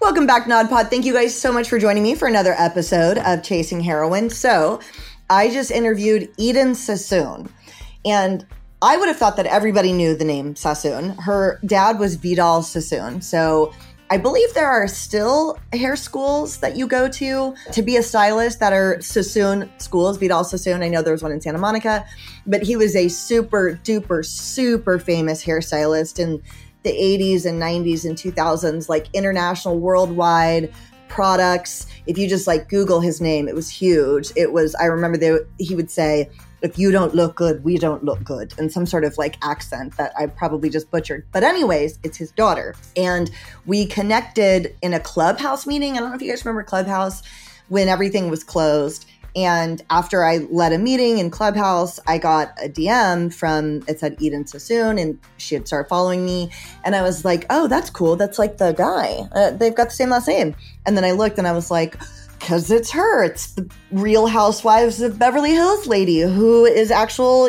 Welcome back, NodPod. Thank you guys so much for joining me for another episode of Chasing Heroin. So I just interviewed Eden Sassoon, and I would have thought that everybody knew the name Sassoon. Her dad was Vidal Sassoon. So I believe there are still hair schools that you go to be a stylist that are Sassoon schools, Vidal Sassoon. I know there was one in Santa Monica, but he was a super duper, super famous hairstylist in the 80s and 90s and 2000s, like international, worldwide products. If you just like Google his name, it was huge. It was, I remember he would say, if you don't look good, we don't look good, in some sort of like accent that I probably just butchered. But anyways, it's his daughter. And we connected in a Clubhouse meeting. I don't know if you guys remember Clubhouse, when everything was closed. And after I led a meeting in Clubhouse, I got a DM it said Eden Sassoon, and she had started following me. And I was like, oh, that's cool. That's like the guy. They've got the same last name. And then I looked and I was like, because it's her. It's the Real Housewives of Beverly Hills lady who is actual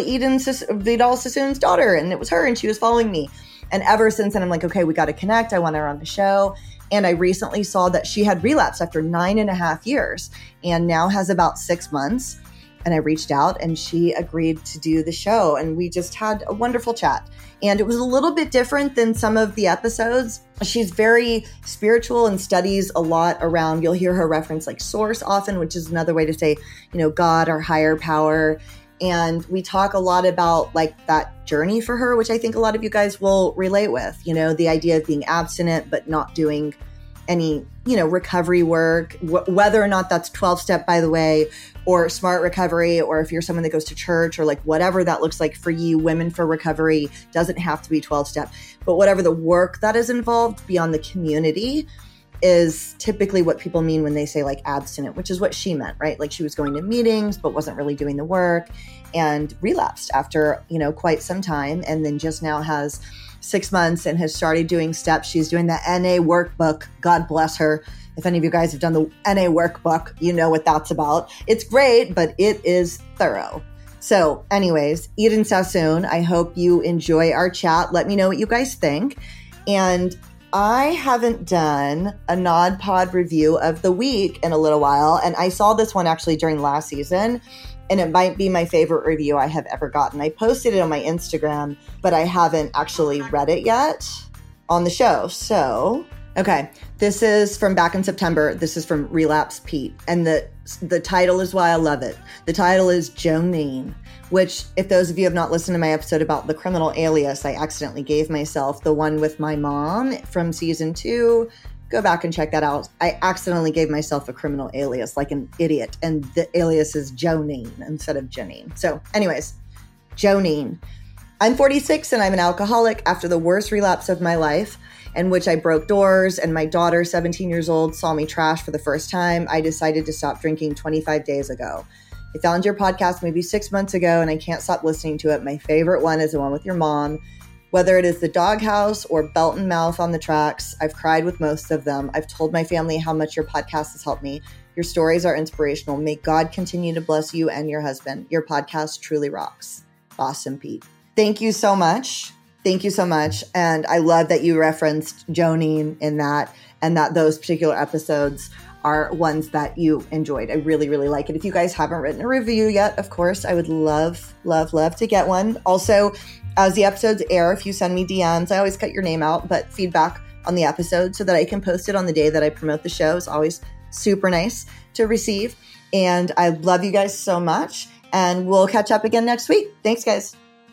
Vidal Sassoon's daughter. And it was her, and she was following me. And ever since then, I'm like, okay, we got to connect. I want her on the show. And I recently saw that she had relapsed after 9.5 years and now has about 6 months. And I reached out and she agreed to do the show. And we just had a wonderful chat. And it was a little bit different than some of the episodes. She's very spiritual and studies a lot around, you'll hear her reference like source often, which is another way to say, God or higher power. And we talk a lot about like that journey for her, which I think a lot of you guys will relate with, the idea of being abstinent, but not doing any, recovery work, whether or not that's 12-step, by the way, or smart recovery, or if you're someone that goes to church or like whatever that looks like for you. Women for Recovery doesn't have to be 12-step, but whatever the work that is involved beyond the community is typically what people mean when they say like abstinent, which is what she meant, right? Like she was going to meetings, but wasn't really doing the work and relapsed after, quite some time. And then just now has 6 months and has started doing steps. She's doing the NA workbook. God bless her. If any of you guys have done the NA workbook, you know what that's about. It's great, but it is thorough. So anyways, Eden Sassoon, I hope you enjoy our chat. Let me know what you guys think. And I haven't done a NodPod review of the week in a little while, and I saw this one actually during last season, and it might be my favorite review I have ever gotten. I posted it on my Instagram, but I haven't actually read it yet on the show. So, okay, this is from back in September. This is from Relapse Pete, and the title is why I love it. The title is Jonine, which, if those of you have not listened to my episode about the criminal alias I accidentally gave myself, the one with my mom from season 2, go back and check that out. I accidentally gave myself a criminal alias like an idiot, and the alias is Jonine instead of Janine. So anyways, Jonine. I'm 46 and I'm an alcoholic after the worst relapse of my life, in which I broke doors and my daughter, 17 years old, saw me trash for the first time. I decided to stop drinking 25 days ago. I found your podcast maybe 6 months ago and I can't stop listening to it. My favorite one is the one with your mom. Whether it is the doghouse or belt and mouth on the tracks, I've cried with most of them. I've told my family how much your podcast has helped me. Your stories are inspirational. May God continue to bless you and your husband. Your podcast truly rocks. Awesome, Pete. Thank you so much. Thank you so much. And I love that you referenced Jonine in that, and that those particular episodes are ones that you enjoyed. I really, really like it. If you guys haven't written a review yet, of course, I would love, love, love to get one. Also, as the episodes air, if you send me DMs, I always cut your name out, but feedback on the episode so that I can post it on the day that I promote the show is always super nice to receive. And I love you guys so much. And we'll catch up again next week. Thanks, guys.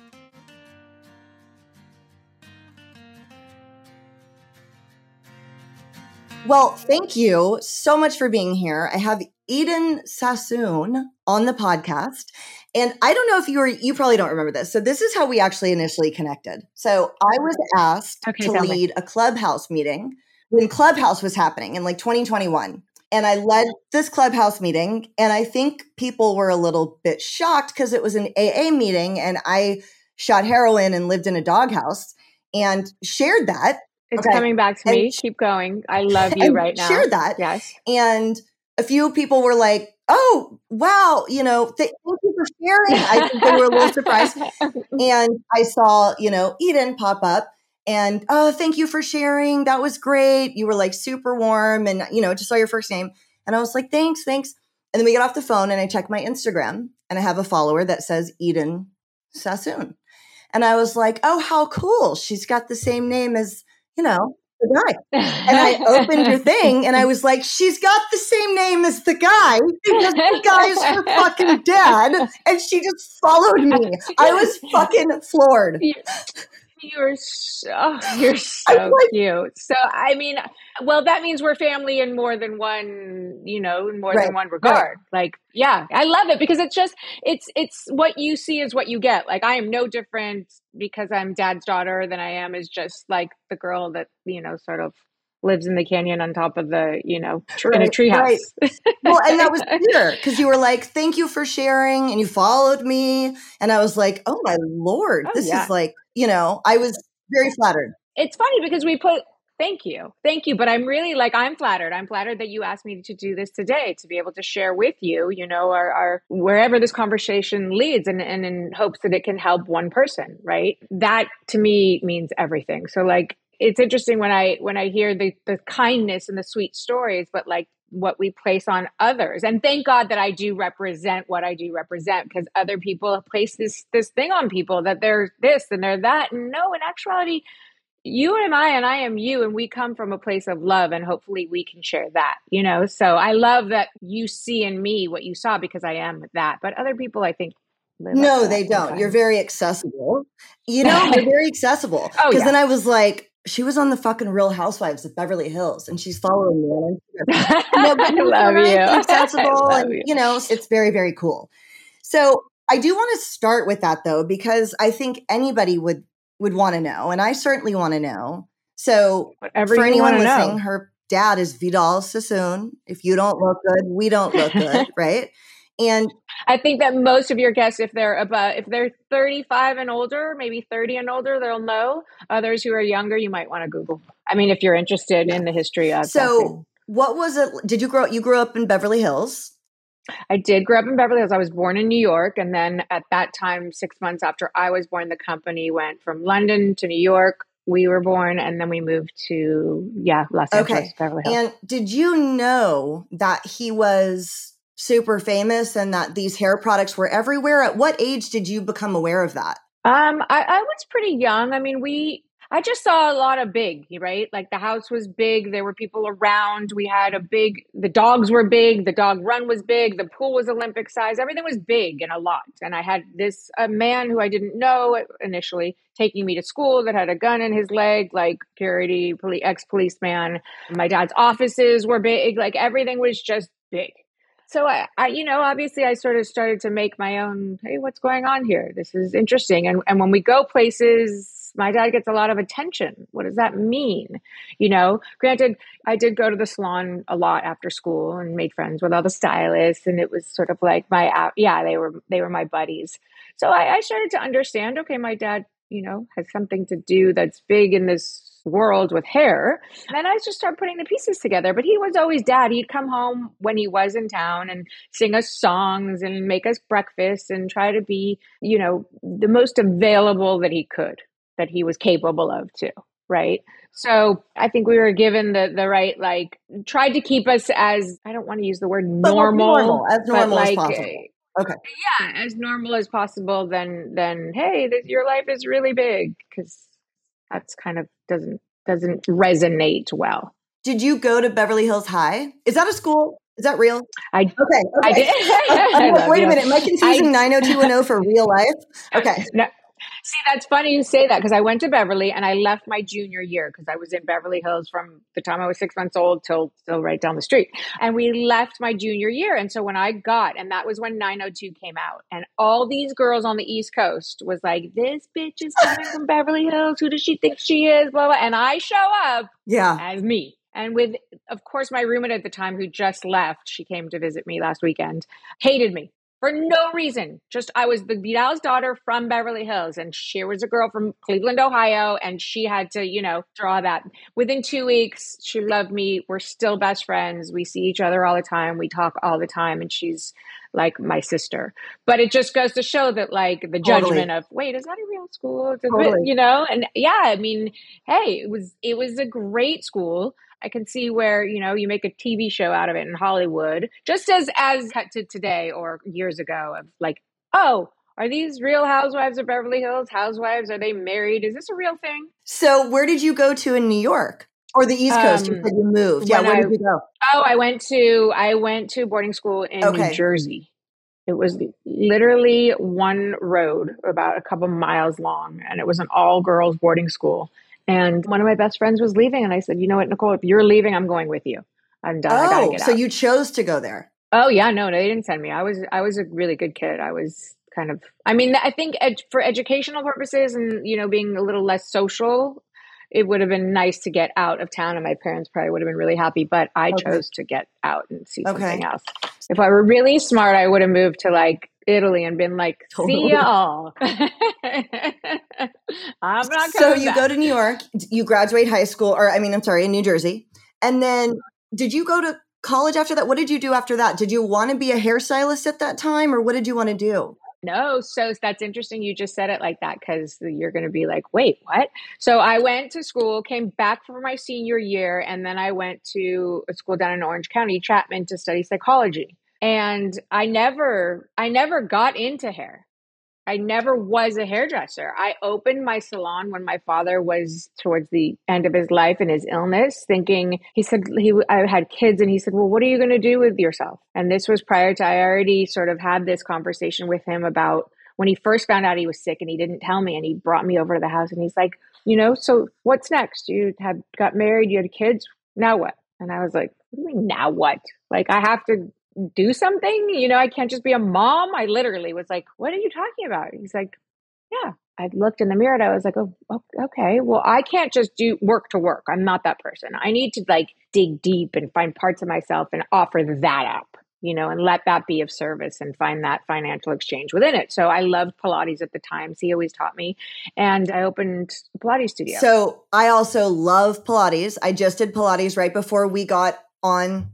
Well, thank you so much for being here. I have Eden Sassoon on the podcast. And I don't know if you probably don't remember this. So this is how we actually initially connected. So I was asked to lead a Clubhouse meeting when Clubhouse was happening in like 2021. And I led this Clubhouse meeting. And I think people were a little bit shocked because it was an AA meeting and I shot heroin and lived in a doghouse and shared that. It's coming back to me. Keep going. I love you right now. Share that. Yes. And a few people were like, oh, wow, thank you for sharing. I think they were a little surprised. And I saw, Eden pop up. And, oh, thank you for sharing. That was great. You were like super warm and, just saw your first name. And I was like, thanks. And then we get off the phone and I check my Instagram and I have a follower that says Eden Sassoon. And I was like, oh, how cool. She's got the same name as, the guy. And I opened your thing and I was like, she's got the same name as the guy because the guy is her fucking dad. And she just followed me. I was fucking floored. You're so cute. So, I mean, well, that means we're family in more than one, in more than one regard. Right. Like, yeah, I love it because it's what you see is what you get. Like, I am no different because I'm dad's daughter than I am as just like the girl that, sort of lives in the canyon on top of the, in a treehouse. Right. Well, and that was clear because you were like, thank you for sharing. And you followed me. And I was like, oh my Lord, this is like, I was very flattered. It's funny because thank you. But I'm really I'm flattered. I'm flattered that you asked me to do this today, to be able to share with you, our wherever this conversation leads and in hopes that it can help one person, right? That to me means everything. So it's interesting when I hear the kindness and the sweet stories, but what we place on others. And thank God that I do represent what I do represent, because other people place this thing on people that they're this and they're that. And no, in actuality, you am I and I am you, and we come from a place of love, and hopefully we can share that, So I love that you see in me what you saw because I am that. But other people, I think, no, they don't. Sometimes. You're very accessible. You're very accessible. Because then I was like, she was on the fucking Real Housewives of Beverly Hills, and she's following me on Instagram. I love you. Accessible, and it's very, very cool. So I do want to start with that though, because I think anybody would want to know, and I certainly want to know. So whatever for anyone listening, her dad is Vidal Sassoon. If you don't look good, we don't look good, right? And I think that most of your guests, if they're 35 and older, maybe 30 and older, they'll know. Others who are younger, you might want to Google. I mean, if you're interested in the history of So what was it? You grew up in Beverly Hills? I did grow up in Beverly Hills. I was born in New York. And then at that time, 6 months after I was born, the company went from London to New York. We were born, and then we moved to, Los Angeles, Beverly Hills. And did you know that he was super famous and that these hair products were everywhere? At what age did you become aware of that? I was pretty young. I mean, I just saw a lot of big, right? Like the house was big. There were people around. We had the dogs were big. The dog run was big. The pool was Olympic size. Everything was big and a lot. And I had a man who I didn't know initially taking me to school that had a gun in his leg, like security, ex-policeman. My dad's offices were big. Like everything was just big. So I obviously I sort of started to make my own, hey, what's going on here? This is interesting. And when we go places, my dad gets a lot of attention. What does that mean? Granted, I did go to the salon a lot after school and made friends with all the stylists. And it was sort of like they were my buddies. So I started to understand, okay, my dad, has something to do that's big in this world with hair. And then I just started putting the pieces together. But he was always dad. He'd come home when he was in town and sing us songs and make us breakfast and try to be, the most available that he could, that he was capable of too. Right. So I think we were given the right, tried to keep us as, I don't want to use the word normal, as normal as possible. Okay. Yeah, as normal as possible. Then hey, your life is really big, because that's kind of doesn't resonate well. Did you go to Beverly Hills High? Is that a school? Is that real? Okay. I did. Wait a minute. Am I confusing 90210 for real life? Okay. No. See, that's funny you say that, because I went to Beverly and I left my junior year, because I was in Beverly Hills from the time I was 6 months old till right down the street. And we left my junior year. And so when and that was when 902 came out, and all these girls on the East Coast was like, this bitch is coming from Beverly Hills. Who does she think she is? Blah, blah. And I show up as me. And with, of course, my roommate at the time who just left, she came to visit me last weekend, hated me. for no reason. Just I was the Vidal's daughter from Beverly Hills, and she was a girl from Cleveland, Ohio, and she had to, draw that. Within 2 weeks, she loved me. We're still best friends. We see each other all the time. We talk all the time, and she's like my sister. But it just goes to show that like the Totally. judgment of, wait, is that a real school? Totally. And yeah, I mean, hey, it was a great school. I can see where, you make a TV show out of it in Hollywood, just as cut to today or years ago of like, oh, are these real housewives of Beverly Hills? Housewives, are they married? Is this a real thing? So where did you go to in New York or the East Coast? You said you moved. Yeah. Where did you go? Oh, I went to boarding school in New Jersey. It was literally one road about a couple miles long, and it was an all girls boarding school. And one of my best friends was leaving, and I said, you know what, Nicole, if you're leaving, I'm going with you. I'm done. I gotta get out. So you chose to go there. Oh yeah, no, they didn't send me. I was a really good kid. I was kind of, I mean, I think for educational purposes and, being a little less social, it would have been nice to get out of town, and my parents probably would have been really happy, but I chose to get out and see something else. If I were really smart, I would have moved to like Italy and been like, see y'all. I'm not So you go to New York, you graduate high school, in New Jersey. And then did you go to college after that? What did you do after that? Did you want to be a hairstylist at that time, or what did you want to do? No. So that's interesting. You just said it like that, because you're going to be like, wait, what? So I went to school, came back for my senior year, and then I went to a school down in Orange County, Chapman, to study psychology. And I never got into hair. I never was a hairdresser. I opened my salon when my father was towards the end of his life and his illness, thinking, I had kids, and he said, well, what are you going to do with yourself? And this was prior to, I already sort of had this conversation with him about when he first found out he was sick, and he didn't tell me, and he brought me over to the house, and he's like, so what's next? You had got married, you had kids, now what? And I was like, what do you mean now what? Like, I have to do something, I can't just be a mom. I literally was like, what are you talking about? He's like, yeah. I looked in the mirror and I was like, oh, okay. Well, I can't just do work to work. I'm not that person. I need to like dig deep and find parts of myself and offer that up, and let that be of service and find that financial exchange within it. So I loved Pilates at the time. So he always taught me, and I opened a Pilates studio. So I also love Pilates. I just did Pilates right before we got on.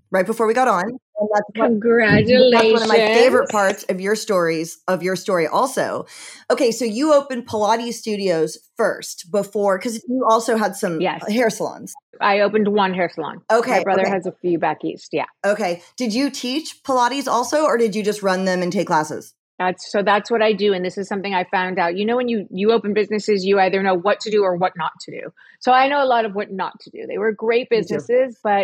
Congratulations. That's one of my favorite parts of your story also. Okay, so you opened Pilates studios first before, because you also had some hair salons. I opened one hair salon. Okay. My brother has a few back east. Yeah. Okay. Did you teach Pilates also, or did you just run them and take classes? That's what I do. And this is something I found out, when you open businesses, you either know what to do or what not to do. So I know a lot of what not to do. They were great businesses, but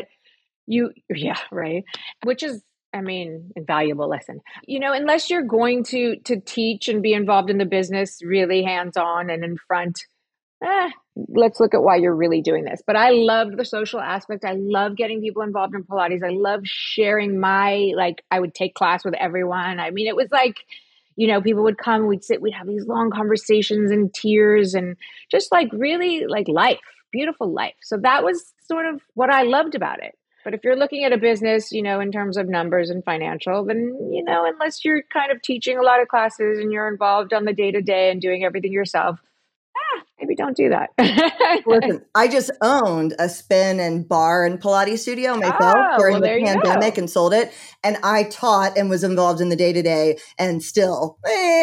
right. Which is, invaluable lesson. Unless you're going to teach and be involved in the business really hands-on and in front, let's look at why you're really doing this. But I love the social aspect. I love getting people involved in Pilates. I love sharing I would take class with everyone. It was like, people would come, we'd sit, we'd have these long conversations and tears and just like really like life, beautiful life. So that was sort of what I loved about it. But if you're looking at a business, in terms of numbers and financial, then, unless you're kind of teaching a lot of classes and you're involved on the day-to-day and doing everything yourself, maybe don't do that. Listen, I just owned a spin and bar and Pilates studio myself during the pandemic and sold it. And I taught and was involved in the day-to-day, and still,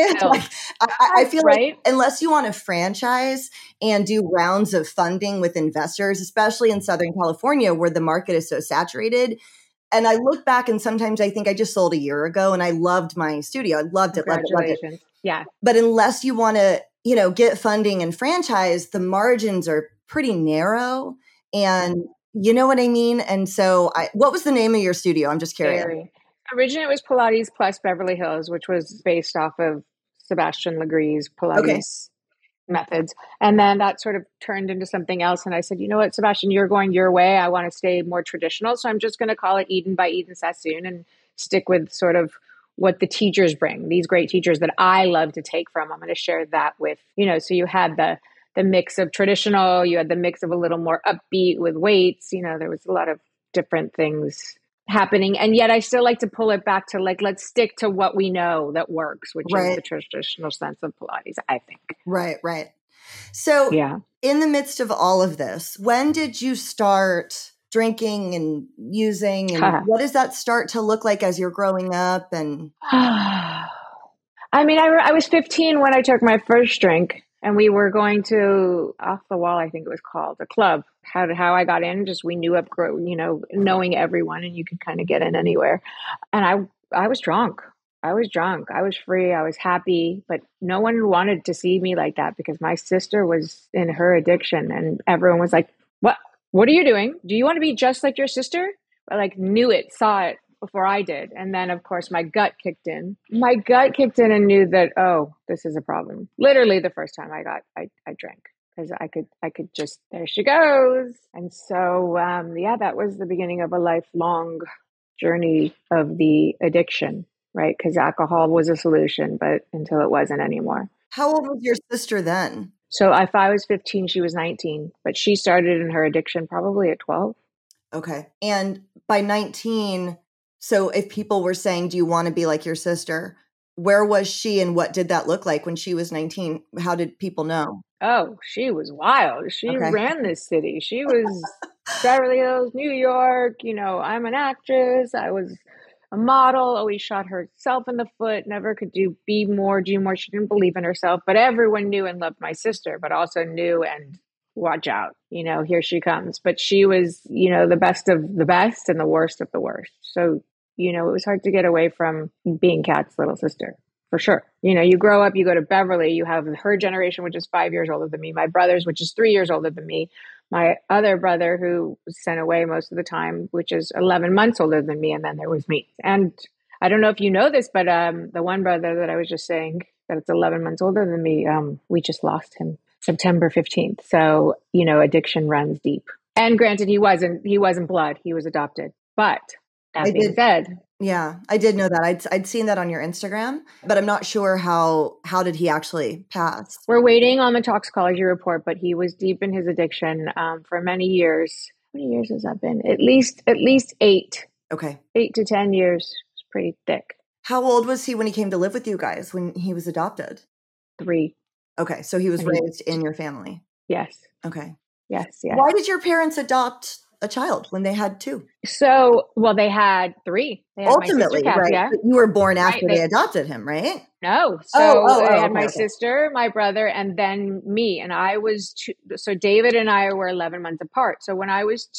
I feel like unless you want to franchise and do rounds of funding with investors, especially in Southern California where the market is so saturated. And I look back and sometimes I think I just sold a year ago and I loved my studio. I loved it. Loved it. Yeah. But unless you want to, get funding and franchise, the margins are pretty narrow, and you know what I mean? And so what was the name of your studio? I'm just curious. Originally it was Pilates plus Beverly Hills, which was based off of Sebastian Legree's Pilates methods. And then that sort of turned into something else. And I said, you know what, Sebastian, you're going your way. I want to stay more traditional. So I'm just going to call it Eden by Eden Sassoon and stick with sort of what the teachers bring, these great teachers that I love to take from. I'm going to share that with, so you had the mix of traditional, you had the mix of a little more upbeat with weights, there was a lot of different things happening. And yet I still like to pull it back to like, let's stick to what we know that works, which is Right. the traditional sense of Pilates, I think. Right, right. So Yeah. in the midst of all of this, when did you start drinking and using, and what does that start to look like as you're growing up? And I mean, I was 15 when I took my first drink, and we were going to Off the Wall, I think it was called, a club. How I got in, just we knew up, knowing everyone, and you could kind of get in anywhere. And I was drunk. I was drunk. I was free. I was happy, but no one wanted to see me like that because my sister was in her addiction, and everyone was like, "What? What are you doing? Do you want to be just like your sister?" I like knew it, saw it before I did. And then of course my gut kicked in. My gut kicked in and knew that, oh, this is a problem. Literally the first time I drank, because I could just, there she goes. And so, yeah, that was the beginning of a lifelong journey of the addiction, right? Because alcohol was a solution, but until it wasn't anymore. How old was your sister then? So if I was 15, she was 19, but she started in her addiction probably at 12. Okay. And by 19, so if people were saying, do you want to be like your sister? Where was she and what did that look like when she was 19? How did people know? Oh, she was wild. She Okay. ran this city. She was Beverly Hills, New York. I'm an actress. I was a model, always shot herself in the foot, never could do more. She didn't believe in herself, but everyone knew and loved my sister, but also knew and watch out, here she comes. But she was, the best of the best and the worst of the worst. So, it was hard to get away from being Kat's little sister. For sure. You grow up, you go to Beverly, you have her generation, which is 5 years older than me, my brother's, which is 3 years older than me, my other brother, who was sent away most of the time, which is 11 months older than me, and then there was me. And I don't know if you know this, but the one brother that I was just saying that it's 11 months older than me, we just lost him September 15th. So, addiction runs deep. And granted, he wasn't blood, he was adopted. But that being said, yeah, I did know that. I'd seen that on your Instagram, but I'm not sure how did he actually pass? We're waiting on the toxicology report, but he was deep in his addiction for many years. How many years has that been? At least 8. Okay. 8 to 10 years. It's pretty thick. How old was he when he came to live with you guys, when he was adopted? 3. Okay, so he was raised in your family. Yes. Okay. Yes. Why did your parents adopt a child when they had 2? So, well, they had 3. They had ultimately, my sister, right? Yeah. But you were born after they adopted him, right? No. So they had my okay. sister, my brother, and then me. And I was 2. So David and I were 11 months apart. So when I was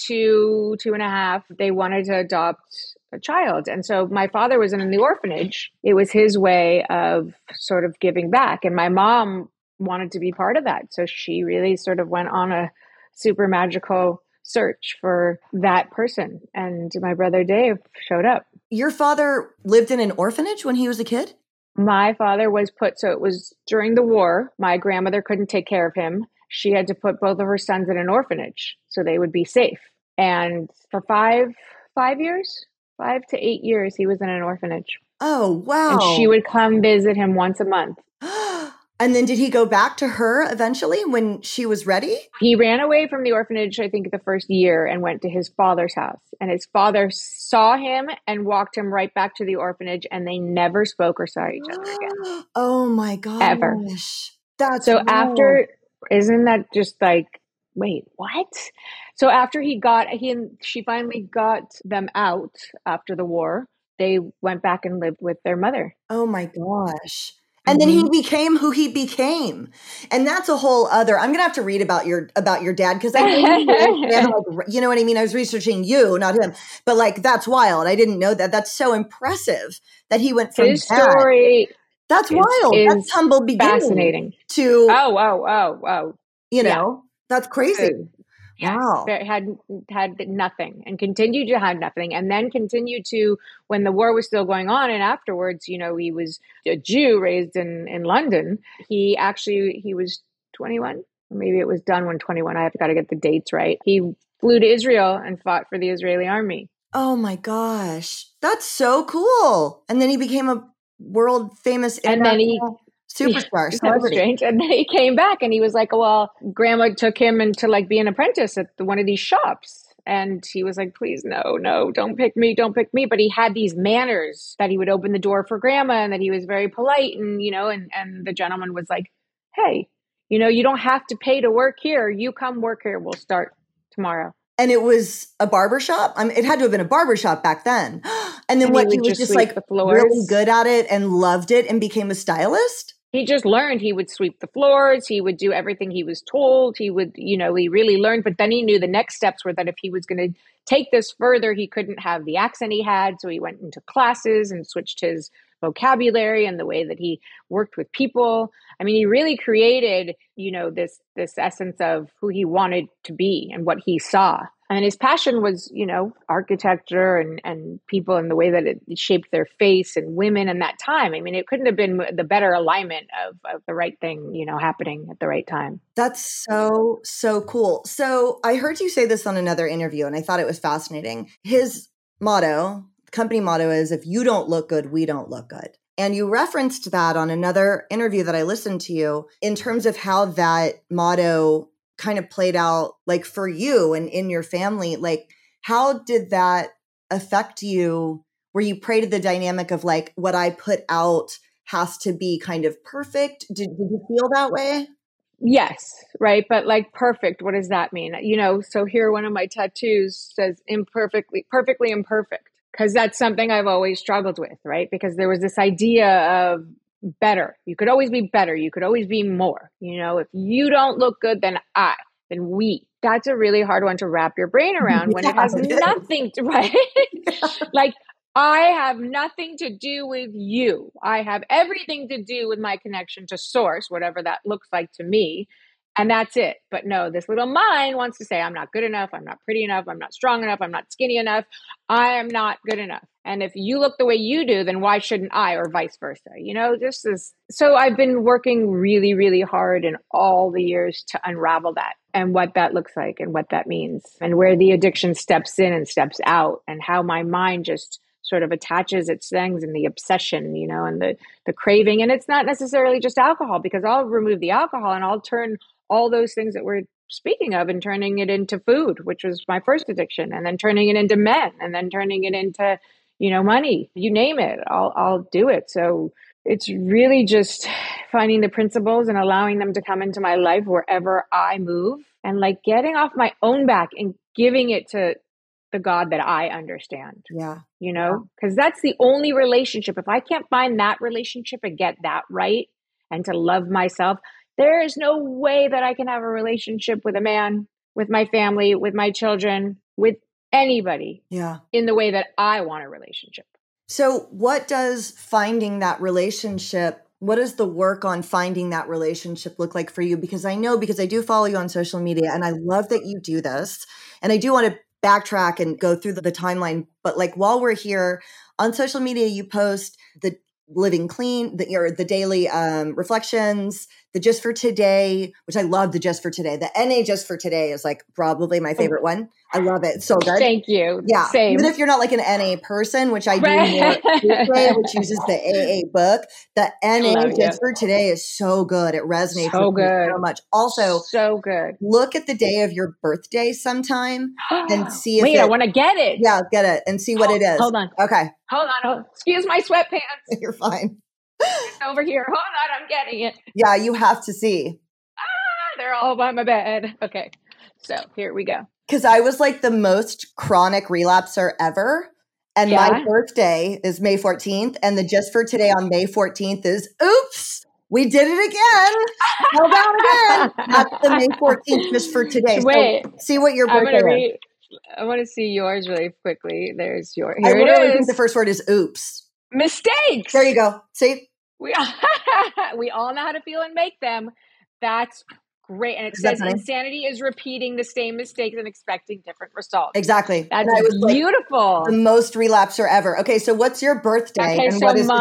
2.5, they wanted to adopt a child. And so my father was in the orphanage. It was his way of sort of giving back. And my mom wanted to be part of that. So she really sort of went on a super magical search for that person. And my brother Dave showed up. Your father lived in an orphanage when he was a kid? My father was so it was during the war. My grandmother couldn't take care of him. She had to put both of her sons in an orphanage so they would be safe. And for 5 years, 5 to 8 years, he was in an orphanage. Oh, wow. And she would come visit him once a month. And then did he go back to her eventually when she was ready? He ran away from the orphanage, I think, the first year and went to his father's house. And his father saw him and walked him right back to the orphanage, and they never spoke or saw each other again. Oh my gosh. Ever. That's so wild. After, isn't that just like, wait, what? So after she finally got them out after the war, they went back and lived with their mother. Oh my gosh. And then he became who he became. And that's a whole other, I'm going to have to read about your dad, because I you know what I mean? I was researching you, not him, but like, that's wild. I didn't know that. That's so impressive that he went from his story. That's wild. That's humble beginning. Fascinating. To, you know, that's crazy. Yes, wow. Had nothing and continued to have nothing, and then continued to, when the war was still going on and afterwards, he was a Jew raised in London. He was 21, or maybe it was done when 21. I have got to get the dates right. He flew to Israel and fought for the Israeli army. Oh superstar. And then he became a world famous superstar. Strange. And then he came back and he was like, well, grandma took him to like be an apprentice at one of these shops. And he was like, please, no, no, don't pick me, don't pick me. But he had these manners that he would open the door for grandma and that he was very polite. And, and the gentleman was like, hey, you don't have to pay to work here. You come work here. We'll start tomorrow. And it was a barbershop. It had to have been a barbershop back then. And then what? He was just like really good at it and loved it and became a stylist. He just learned. He would sweep the floors. He would do everything he was told. He would, he really learned. But then he knew the next steps were that if he was going to take this further, he couldn't have the accent he had. So he went into classes and switched his vocabulary and the way that he worked with people. I mean, he really created, this essence of who he wanted to be and what he saw. And his passion was, architecture and people and the way that it shaped their face and women in that time. I mean, it couldn't have been the better alignment of the right thing, happening at the right time. That's so, so cool. So I heard you say this on another interview and I thought it was fascinating. His motto, company motto is, if you don't look good, we don't look good. And you referenced that on another interview that I listened to you in terms of how that motto kind of played out like for you and in your family. Like, how did that affect you? Where you prayed to the dynamic of like, what I put out has to be kind of perfect? Did you feel that way? Yes, right. But like perfect, what does that mean? So here one of my tattoos says perfectly imperfect, because that's something I've always struggled with, right? Because there was this idea of better. You could always be better. You could always be more. If you don't look good, then we. That's a really hard one to wrap your brain around when it has nothing to, right? Like, I have nothing to do with you. I have everything to do with my connection to source, whatever that looks like to me. And that's it. But no, this little mind wants to say, I'm not good enough. I'm not pretty enough. I'm not strong enough. I'm not skinny enough. I am not good enough. And if you look the way you do, then why shouldn't I, or vice versa? This is, so I've been working really, really hard in all the years to unravel that and what that looks like and what that means and where the addiction steps in and steps out and how my mind just sort of attaches its things and the obsession, and the craving. And it's not necessarily just alcohol, because I'll remove the alcohol and I'll turn all those things that we're speaking of and turning it into food, which was my first addiction, and then turning it into men, and then turning it into, money, you name it, I'll do it. So it's really just finding the principles and allowing them to come into my life wherever I move, and like getting off my own back and giving it to the God that I understand. Yeah. Because that's the only relationship. If I can't find that relationship and get that right and to love myself, there is no way that I can have a relationship with a man, with my family, with my children, with anybody in the way that I want a relationship. So what does finding that relationship, what does the work on finding that relationship look like for you? Because I do follow you on social media and I love that you do this. And I do want to backtrack and go through the timeline. But like while we're here on social media, you post the Living Clean, the daily reflections, the Just for Today, which I love. The Just for Today, the NA Just for Today is like probably my favorite one. I love it. It's so good. Thank you. Yeah. Same. Even if you're not like an NA person, which I do more, which uses the AA book, the NA Just for Today is so good. It resonates with me so much. Also, so good. Look at the day of your birthday sometime and see if Wait, I want to get it. Yeah, get it and see what it is. Hold on. Okay. Hold on. Excuse my sweatpants. You're fine. It's over here. Hold on. I'm getting it. Yeah, you have to see. They're all by my bed. Okay. So here we go. Because I was like the most chronic relapser ever. And my birthday is May 14th. And the Just for Today on May 14th is, oops, we did it again. Hold on again. That's the May 14th Just for Today. Wait. So see what your birthday is. I want to see yours really quickly. There's yours. Here it is. I think the first word is oops. Mistakes. There you go. See? We all know how to feel and make them. That's great. And it says insanity is repeating the same mistakes and expecting different results. Exactly. That's beautiful. Like the most relapser ever. Okay, so what's your birthday? Okay, and so what is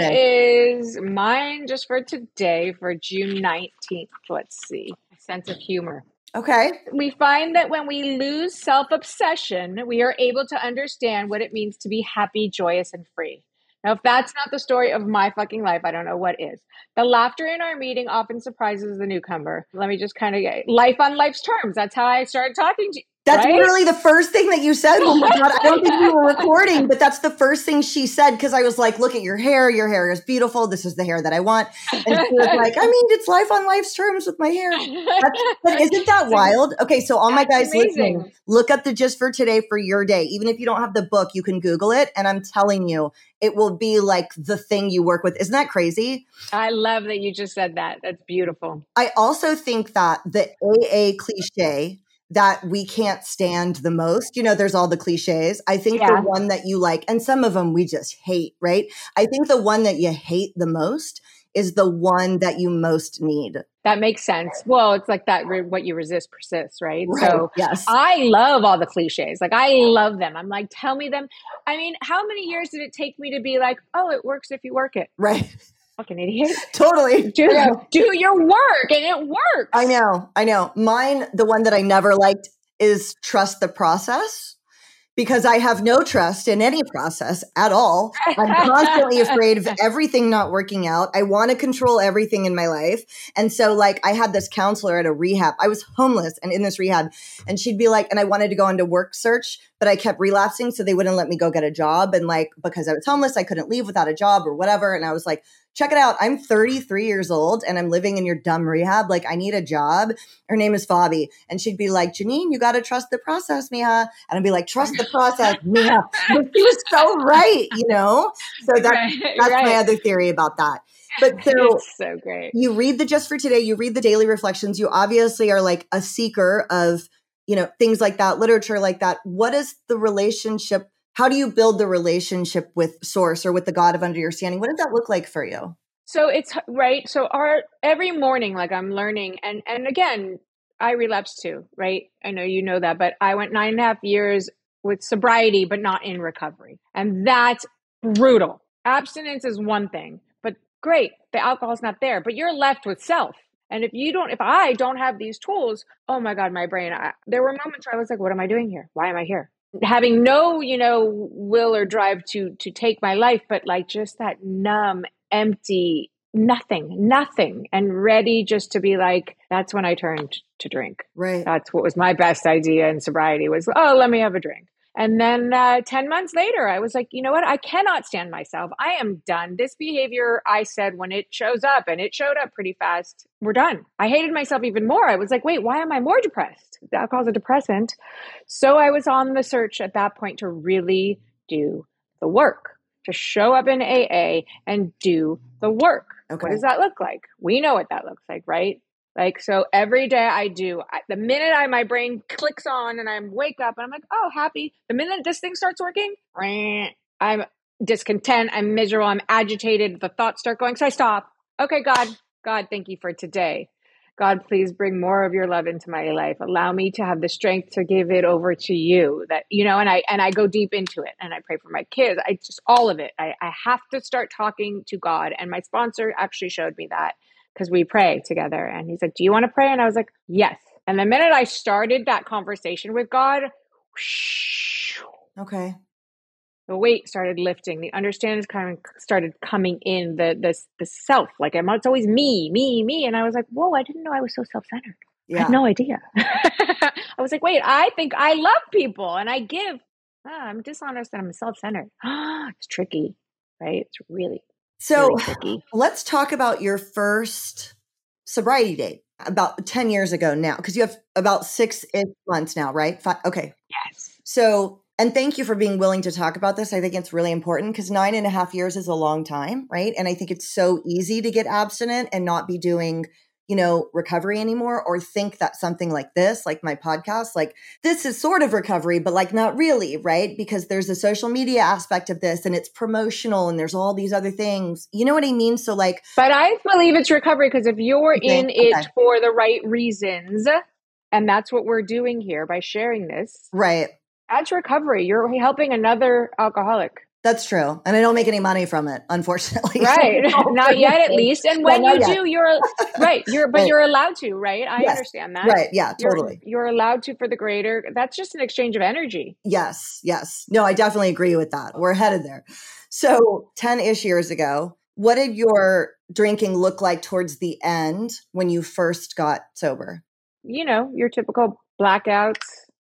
mine just for today for June 19th. Let's see. A sense of humor. Okay. We find that when we lose self-obsession, we are able to understand what it means to be happy, joyous, and free. Now, if that's not the story of my fucking life, I don't know what is. The laughter in our meeting often surprises the newcomer. Let me just kind of get life on life's terms. That's how I started talking to you. That's right? literally the first thing that you said. Oh my God, I don't think we were recording, but that's the first thing she said because I was like, look at your hair. Your hair is beautiful. This is the hair that I want. And she was like, I mean, it's life on life's terms with my hair. But isn't that wild? Okay, so all my guys listening, look up the Just for Today for your day. Even if you don't have the book, you can Google it. And I'm telling you, it will be like the thing you work with. Isn't that crazy? I love that you just said that. That's beautiful. I also think that the AA cliche that we can't stand the most, there's all the cliches. I think the one that you like, and some of them we just hate, right? I think the one that you hate the most is the one that you most need. That makes sense. Well, it's like that, what you resist persists, right? So yes. I love all the cliches. Like I love them. I'm like, tell me them. I mean, how many years did it take me to be like, oh, it works if you work it? Right. Fucking idiot. Totally. Do your work and it works. I know. Mine, the one that I never liked is trust the process. Because I have no trust in any process at all. I'm constantly afraid of everything not working out. I want to control everything in my life. And so like I had this counselor at a rehab. I was homeless and in this rehab. And she'd be like, and I wanted to go into work search, but I kept relapsing. So they wouldn't let me go get a job. And like, because I was homeless, I couldn't leave without a job or whatever. And I was like, check it out. I'm 33 years old and I'm living in your dumb rehab. Like I need a job. Her name is Fabi. And she'd be like, Janine, you got to trust the process, Mija. And I'd be like, trust the process, Mija. But she was so right, So that's my other theory about that. But it's so great. You read the Just for Today, you read the daily reflections. You obviously are like a seeker of, things like that, literature like that. What is the relationship? How do you build the relationship with Source or with the God of understanding? What does that look like for you? So it's right. So every morning, like I'm learning, and again, I relapsed too, right? I know you know that, but I went 9.5 years with sobriety, but not in recovery. And that's brutal. Abstinence is one thing, but great. The alcohol's not there, but you're left with self. And if I don't have these tools, oh my God, my brain, there were moments where I was like, what am I doing here? Why am I here? Having no, will or drive to take my life, but like just that numb, empty, nothing, and ready just to be like, that's when I turned to drink. Right. That's what was my best idea in sobriety was, oh, let me have a drink. And then 10 months later, I was like, you know what? I cannot stand myself. I am done. This behavior, I said, when it shows up, and it showed up pretty fast, we're done. I hated myself even more. I was like, wait, why am I more depressed? Alcohol's a depressant. So I was on the search at that point to really do the work, to show up in AA and do the work. Okay. What does that look like? We know what that looks like, right? Like, so every day I do, the minute my brain clicks on and I wake up and I'm like, oh, happy. The minute this thing starts working, I'm discontent, I'm miserable, I'm agitated. The thoughts start going. So I stop. Okay, God, thank you for today. God, please bring more of your love into my life. Allow me to have the strength to give it over to you. That, and I go deep into it and I pray for my kids. I just, all of it. I have to start talking to God. And my sponsor actually showed me that, because we pray together. And he's like, do you want to pray? And I was like, yes. And the minute I started that conversation with God, okay, the weight started lifting. The understanding kind of started coming in, the self. Like, it's always me. And I was like, whoa, I didn't know I was so self-centered. Yeah. I had no idea. I was like, wait, I think I love people and I give. I'm dishonest and I'm self-centered. It's tricky, right? It's really tricky. Let's talk about your first sobriety date, about 10 years ago now, because you have about 6-ish months now, right? Okay. Yes. So, and thank you for being willing to talk about this. I think it's really important because 9.5 years is a long time, right? And I think it's so easy to get abstinent and not be doing recovery anymore, or think that something like this, like my podcast, like this is sort of recovery, but like not really, right? Because there's a social media aspect of this and it's promotional and there's all these other things. You know what I mean? So like, but I believe it's recovery because if you're in it for the right reasons, and that's what we're doing here by sharing this, right? That's recovery. You're helping another alcoholic. That's true. And I don't make any money from it, unfortunately. Right. Not yet, at least. And when you do, you're right. You're allowed to, right? I understand that. Right. Yeah, totally. You're allowed to for the greater. That's just an exchange of energy. Yes. No, I definitely agree with that. We're headed there. So 10-ish years ago, what did your drinking look like towards the end when you first got sober? Your typical blackouts,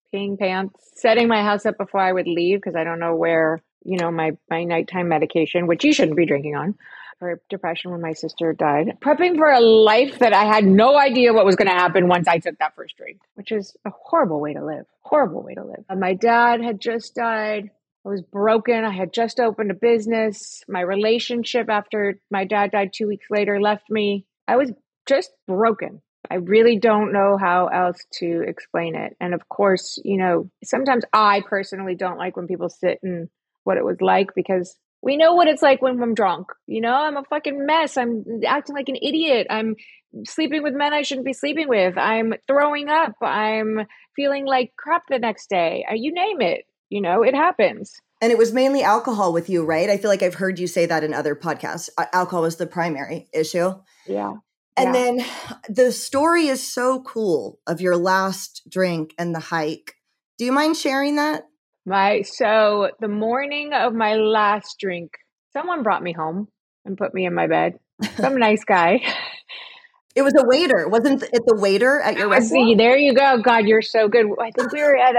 peeing pants, setting my house up before I would leave because I don't know where, my nighttime medication, which you shouldn't be drinking on for depression when my sister died. Prepping for a life that I had no idea what was going to happen once I took that first drink, which is a horrible way to live. Horrible way to live. My dad had just died. I was broken. I had just opened a business. My relationship after my dad died 2 weeks later left me. I was just broken. I really don't know how else to explain it. And of course, sometimes I personally don't like when people sit in what it was like because we know what it's like when I'm drunk. I'm a fucking mess. I'm acting like an idiot. I'm sleeping with men I shouldn't be sleeping with. I'm throwing up. I'm feeling like crap the next day. You name it. It happens. And it was mainly alcohol with you, right? I feel like I've heard you say that in other podcasts. Alcohol was the primary issue. Yeah. And then the story is so cool of your last drink and the hike. Do you mind sharing that? So the morning of my last drink, someone brought me home and put me in my bed. Some nice guy. It was a waiter. Wasn't it the waiter at your restaurant? See, there you go. God, you're so good. I think we were at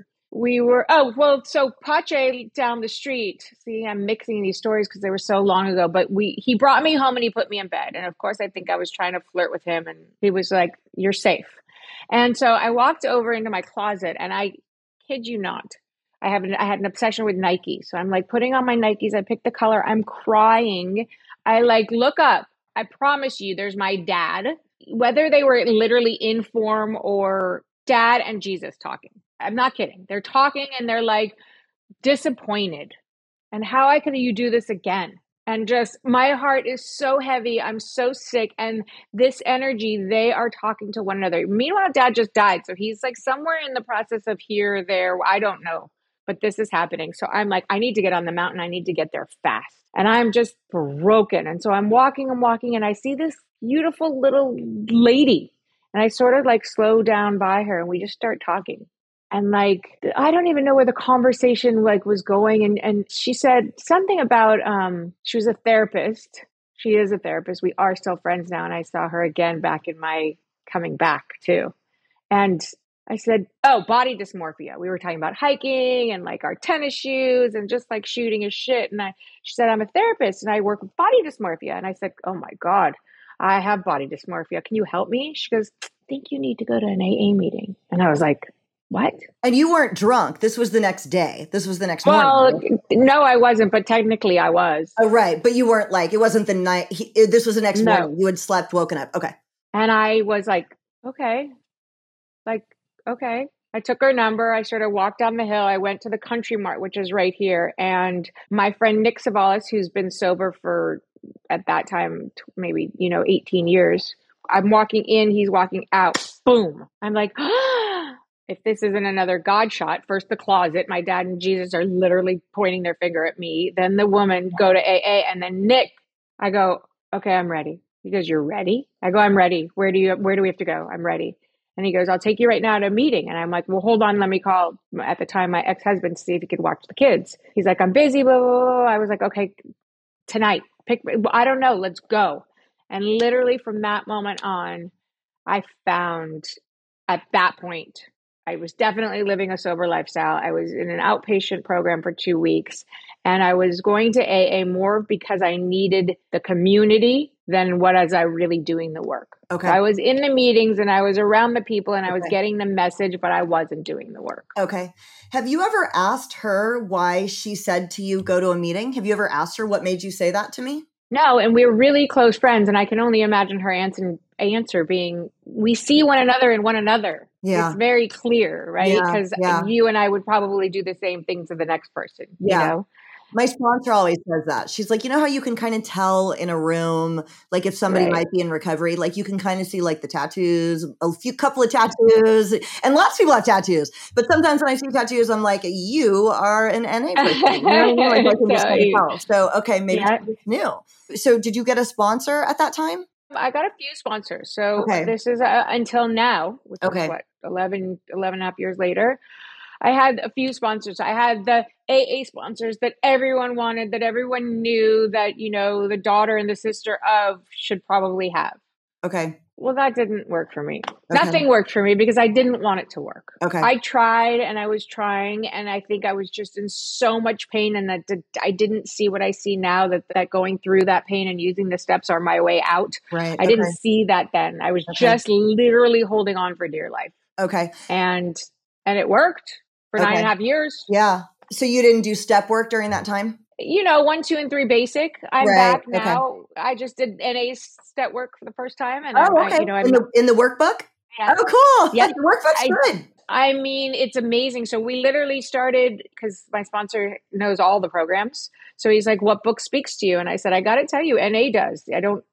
so Pache down the street. See, I'm mixing these stories because they were so long ago, but he brought me home and he put me in bed. And of course, I think I was trying to flirt with him and he was like, "You're safe." And so I walked over into my closet and I kid you not, I had an obsession with Nike. So I'm like putting on my Nikes. I picked the color. I'm crying. I look up. I promise you, there's my dad, whether they were literally in form or dad and Jesus talking. I'm not kidding. They're talking and they're like disappointed. And how could you do this again? And just my heart is so heavy. I'm so sick. And this energy, they are talking to one another. Meanwhile, dad just died. So he's like somewhere in the process of here, there. I don't know. But this is happening. So I'm like, I need to get on the mountain. I need to get there fast. And I'm just broken. And so I'm walking, and I see this beautiful little lady. And I sort of slow down by her and we just start talking. And I don't even know where the conversation was going. And she said something about, she was a therapist. She is a therapist. We are still friends now. And I saw her again back in my coming back too. And I said, "Oh, body dysmorphia." We were talking about hiking and our tennis shoes and just shooting his shit. And she said, "I'm a therapist and I work with body dysmorphia." And I said, "Oh my God, I have body dysmorphia. Can you help me?" She goes, "I think you need to go to an AA meeting." And I was like, "What?" And you weren't drunk. This was the next day. This was the next morning. Well, no, I wasn't, but technically I was. Oh, right. But you weren't it wasn't the night. This was the next morning. You had slept, woken up. Okay. And I was like, okay. Okay. I took her number. I sort of walked down the hill. I went to the Country Mart, which is right here. And my friend Nick Savalas, who's been sober for, at that time, maybe, 18 years. I'm walking in, he's walking out. Boom. I'm like, if this isn't another God shot, first the closet, my dad and Jesus are literally pointing their finger at me. Then the woman, go to AA. And then Nick, I go, "Okay, I'm ready." He goes, "You're ready?" I go, "I'm ready. Where do we have to go?" "I'm ready." And he goes, "I'll take you right now to a meeting." And I'm like, "Well, hold on. Let me call," at the time, my ex-husband to see if he could watch the kids. He's like, "I'm busy, blah, blah, blah." I was like, "Okay, tonight, I don't know. Let's go." And literally from that moment on, I found at that point, I was definitely living a sober lifestyle. I was in an outpatient program for 2 weeks and I was going to AA more because I needed the community than was I really doing the work. Okay. So I was in the meetings and I was around the people and I was getting the message, but I wasn't doing the work. Okay. Have you ever asked her why she said to you, "Go to a meeting"? Have you ever asked her what made you say that to me? No, and we're really close friends, and I can only imagine her answer being, we see one another in one another. Yeah. It's very clear, right? Because you and I would probably do the same thing to the next person, you know? My sponsor always says that. She's like, how you can kind of tell in a room, if somebody might be in recovery, you can kind of see the tattoos, couple of tattoos, and lots of people have tattoos. But sometimes when I see tattoos, I'm like, you are an NA person. You know what I mean? I can just kind of tell. So, okay, maybe she knew. So did you get a sponsor at that time? I got a few sponsors. So this is until now, which is 11 and a half years later. I had a few sponsors. I had the AA sponsors that everyone wanted, that everyone knew, that, the daughter and the sister of should probably have. Okay. Well, that didn't work for me. Okay. Nothing worked for me because I didn't want it to work. Okay. I tried and I was trying, and I think I was just in so much pain, and I didn't see what I see now, that going through that pain and using the steps are my way out. Right. I didn't see that then. I was just literally holding on for dear life. Okay. And it worked for 9.5 years. Yeah. So you didn't do step work during that time? 1, 2, and 3 basic. I'm back now. Okay. I just did NA step work for the first time. And in the workbook? Yeah. Oh, cool. Yeah. The workbook's good. I mean, it's amazing. So we literally started, because my sponsor knows all the programs. So he's like, what book speaks to you? And I said, I got to tell you, NA does. I don't,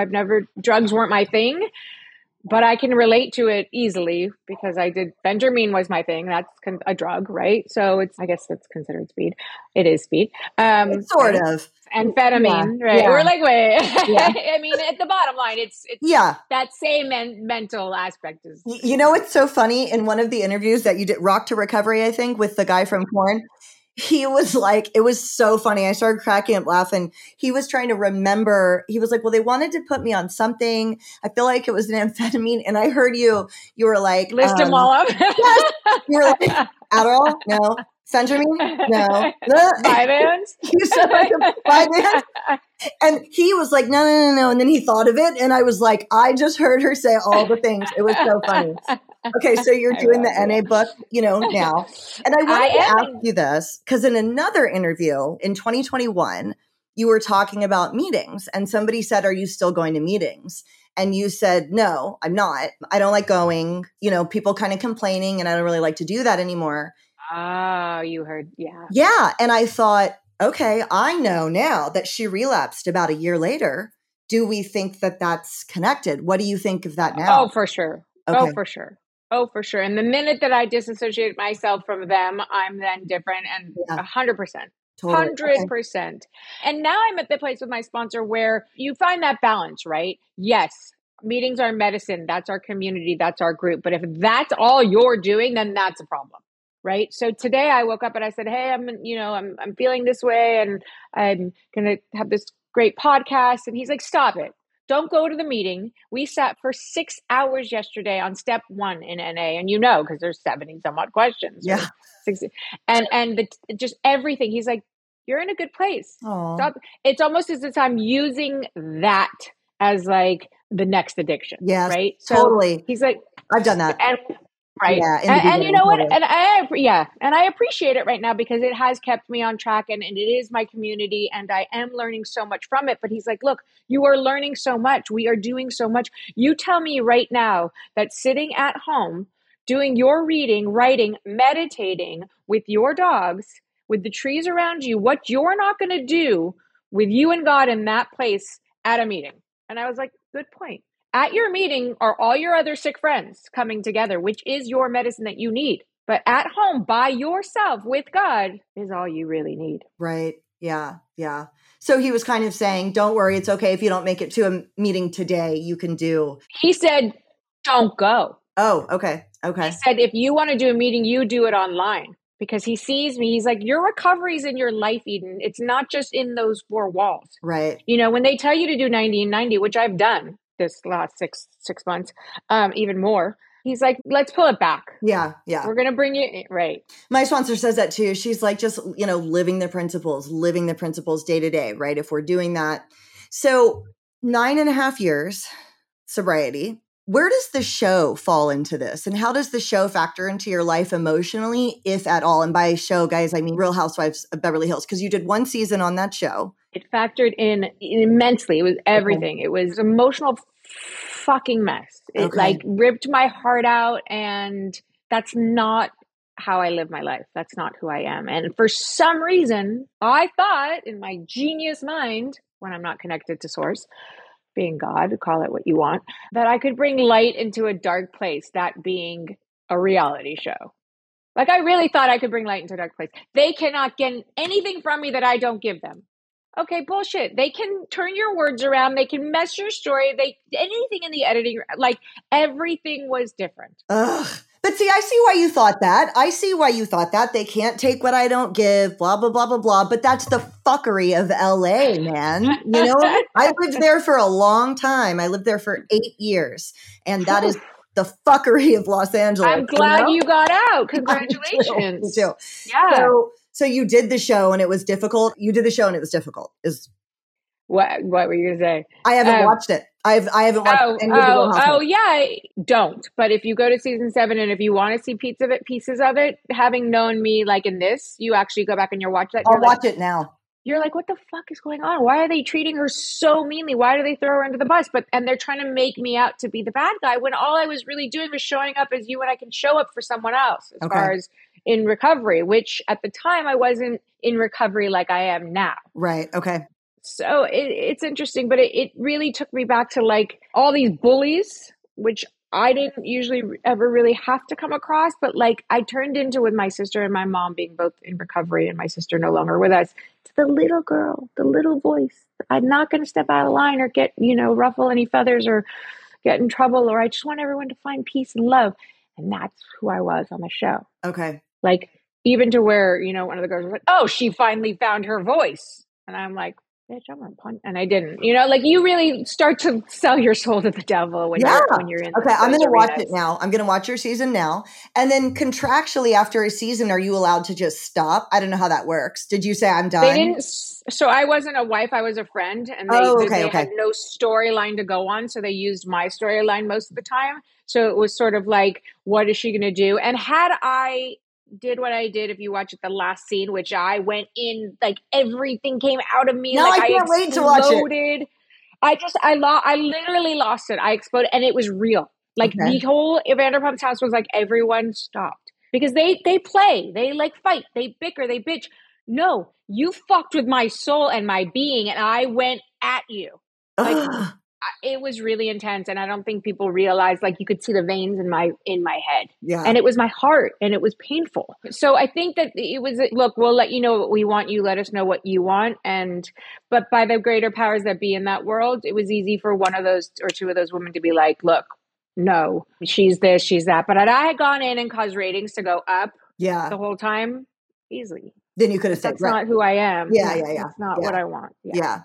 drugs weren't my thing, but I can relate to it easily because Benjamin was my thing. That's a drug, right? So I guess that's considered speed. It is speed. Sort of. Amphetamine, right? Yeah. We're like, wait. Yeah. I mean, at the bottom line, it's that same mental aspect is. It's so funny. In one of the interviews that you did, Rock to Recovery, I think, with the guy from Korn, he was like, it was so funny. I started cracking up laughing. He was trying to remember. He was like, well, they wanted to put me on something. I feel like it was an amphetamine. And I heard you were like, list them all up. Yes. You were like, Adderall? No. Phentermine? No. Vyvanse? You said like Vyvanse? And he was like, no. And then he thought of it. And I was like, I just heard her say all the things. It was so funny. Okay, so you're doing the NA book, now. And I wanted to ask you this, because in another interview in 2021, you were talking about meetings. And somebody said, are you still going to meetings? And you said, no, I'm not. I don't like going, people kind of complaining, and I don't really like to do that anymore. Oh, you heard. Yeah. Yeah. And I thought, okay, I know now that she relapsed about a year later. Do we think that that's connected? What do you think of that now? Oh, for sure. Okay. Oh, for sure. Oh, for sure. And the minute that I disassociate myself from them, I'm then different, and 100%. Totally. 100%. Okay. And now I'm at the place with my sponsor where you find that balance, right? Yes. Meetings are medicine. That's our community. That's our group. But if that's all you're doing, then that's a problem. Right. So today I woke up and I said, hey, I'm feeling this way, and I'm going to have this great podcast. And he's like, stop it. Don't go to the meeting. We sat for 6 hours yesterday on step 1 in NA. And because there's 70 some odd questions. Yeah. 60, and just everything. He's like, you're in a good place. Stop. It's almost as if I'm using that as like the next addiction. Yeah. Right. So totally. He's like, I've done that. Right. Yeah, and you know what? And I appreciate it right now because it has kept me on track, and it is my community, and I am learning so much from it. But he's like, look, you are learning so much. We are doing so much. You tell me right now that sitting at home, doing your reading, writing, meditating with your dogs, with the trees around you, what you're not going to do with you and God in that place at a meeting. And I was like, good point. At your meeting are all your other sick friends coming together, which is your medicine that you need. But at home, by yourself with God, is all you really need. Right. Yeah. Yeah. So he was kind of saying, don't worry. It's okay if you don't make it to a meeting today. You can do. He said, don't go. Oh, okay. Okay. He said, if you want to do a meeting, you do it online. Because he sees me. He's like, your recovery's in your life, Eden. It's not just in those 4 walls. Right. When they tell you to do 90 and 90, which I've done this last six months, even more. He's like, let's pull it back. Yeah. Yeah. We're going to bring you right. My sponsor says that too. She's like, just, living the principles day to day, right? If we're doing that. So 9.5 years sobriety, where does the show fall into this? And how does the show factor into your life emotionally, if at all? And by show, guys, I mean Real Housewives of Beverly Hills, because you did 1 season on that show. It factored in immensely. It was everything. Okay. It was an emotional fucking mess. It ripped my heart out, and that's not how I live my life. That's not who I am. And for some reason, I thought in my genius mind, when I'm not connected to source, being God, call it what you want, that I could bring light into a dark place, that being a reality show. Like, I really thought I could bring light into a dark place. They cannot get anything from me that I don't give them. Okay, bullshit. They can turn your words around. They can mess your story. Anything in the editing, like everything was different. Ugh. But see, I see why you thought that. I see why you thought that. They can't take what I don't give, blah, blah, blah, blah, blah. But that's the fuckery of LA, man. You know, I lived there for a long time. I lived there for 8 years. And that is the fuckery of Los Angeles. I'm glad you got out. Me Congratulations. too. Yeah. So you did the show and it was difficult. You did the show and it was difficult. What were you gonna say? I haven't watched it. I haven't watched any of the Real Housewives. Yeah, don't. But if you go to season 7 and if you want to see pieces of it, having known me like in this, you actually go back and you watch that. I'll watch it now. You're like, what the fuck is going on? Why are they treating her so meanly? Why do they throw her under the bus? And they're trying to make me out to be the bad guy when all I was really doing was showing up as you and I can show up for someone else as far as in recovery, which at the time I wasn't in recovery like I am now. Right. Okay. So it's interesting, but it really took me back to like all these bullies, which I didn't usually ever really have to come across, but like I turned into with my sister and my mom being both in recovery and my sister no longer with us, to the little girl, the little voice. I'm not going to step out of line or get, ruffle any feathers or get in trouble, or I just want everyone to find peace and love. And that's who I was on the show. Okay. Like even to where, one of the girls was like, oh, she finally found her voice. And I'm like, bitch, I'm gonna punch, and I didn't. Like you really start to sell your soul to the devil when you're in. Okay, I'm gonna watch it now. I'm gonna watch your season now, and then contractually after a season, are you allowed to just stop? I don't know how that works. Did you say I'm done? They didn't. So I wasn't a wife; I was a friend, and they had no storyline to go on, so they used my storyline most of the time. So it was sort of like, what is she gonna do? And had I did what I did, if you watch it, the last scene, which I went in, like everything came out of me. No, like I can't wait to watch it. I literally lost it. I exploded, and it was real. Like the whole Vanderpump's house was like everyone stopped because they play, they like fight, they bicker, they bitch. No, you fucked with my soul and my being, and I went at you. Like it was really intense, and I don't think people realize, like you could see the veins in my head. Yeah. And it was my heart, and it was painful. So I think that it was, look, we'll let you know what we want, you let us know what you want. But by the greater powers that be in that world, it was easy for one of those or two of those women to be like, look, no, she's this, she's that. But I had gone in and caused ratings to go up the whole time, easily. Then you could have said, that's not who I am. Yeah. That's not what I want. Yeah.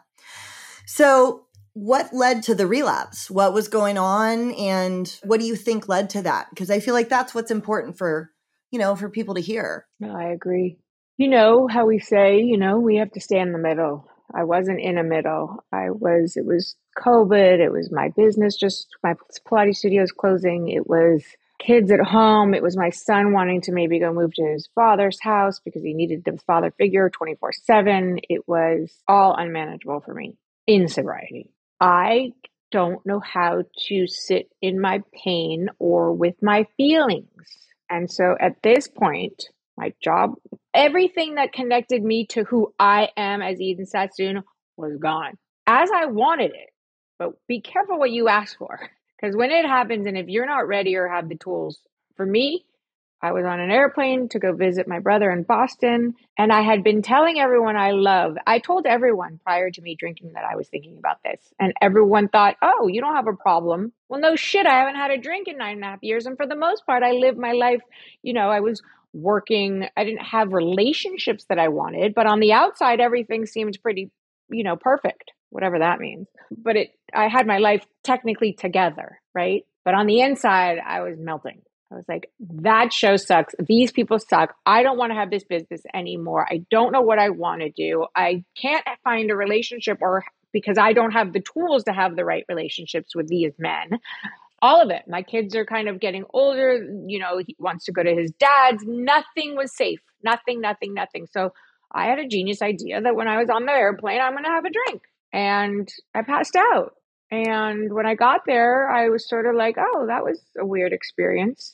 So what led to the relapse? What was going on? And what do you think led to that? Because I feel like that's what's important for people to hear. No, I agree. You know how we say, we have to stay in the middle. I wasn't in a middle. It was COVID. It was my business, just my Pilates studios closing. It was kids at home. It was my son wanting to maybe go move to his father's house because he needed the father figure 24/7. It was all unmanageable for me in sobriety. I don't know how to sit in my pain or with my feelings. And so at this point, my job, everything that connected me to who I am as Eden Sassoon was gone, as I wanted it. But be careful what you ask for, because when it happens, and if you're not ready or have the tools, for me, I was on an airplane to go visit my brother in Boston, and I had been telling everyone I told everyone prior to me drinking that I was thinking about this, and everyone thought, oh, you don't have a problem. Well, no shit, I haven't had a drink in 9.5 years, and for the most part, I lived my life, I was working, I didn't have relationships that I wanted, but on the outside, everything seemed pretty, perfect, whatever that means. But I had my life technically together, right? But on the inside, I was melting. I was like, that show sucks. These people suck. I don't want to have this business anymore. I don't know what I want to do. I can't find a relationship because I don't have the tools to have the right relationships with these men. All of it. My kids are kind of getting older. He wants to go to his dad's. Nothing was safe. Nothing. So I had a genius idea that when I was on the airplane, I'm going to have a drink. And I passed out. And when I got there, I was sort of like, oh, that was a weird experience.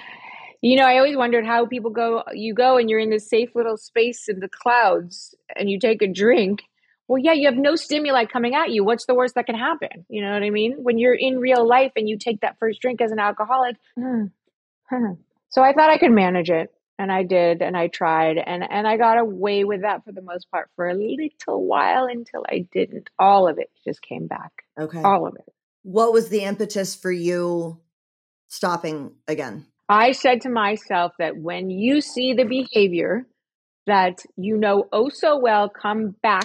I always wondered how people you go and you're in this safe little space in the clouds and you take a drink. Well, yeah, you have no stimuli coming at you. What's the worst that can happen? You know what I mean? When you're in real life and you take that first drink as an alcoholic. So I thought I could manage it. And I did, and I tried, and I got away with that for the most part for a little while until I didn't. All of it just came back. Okay. All of it. What was the impetus for you stopping again? I said to myself that when you see the behavior that you know oh so well come back,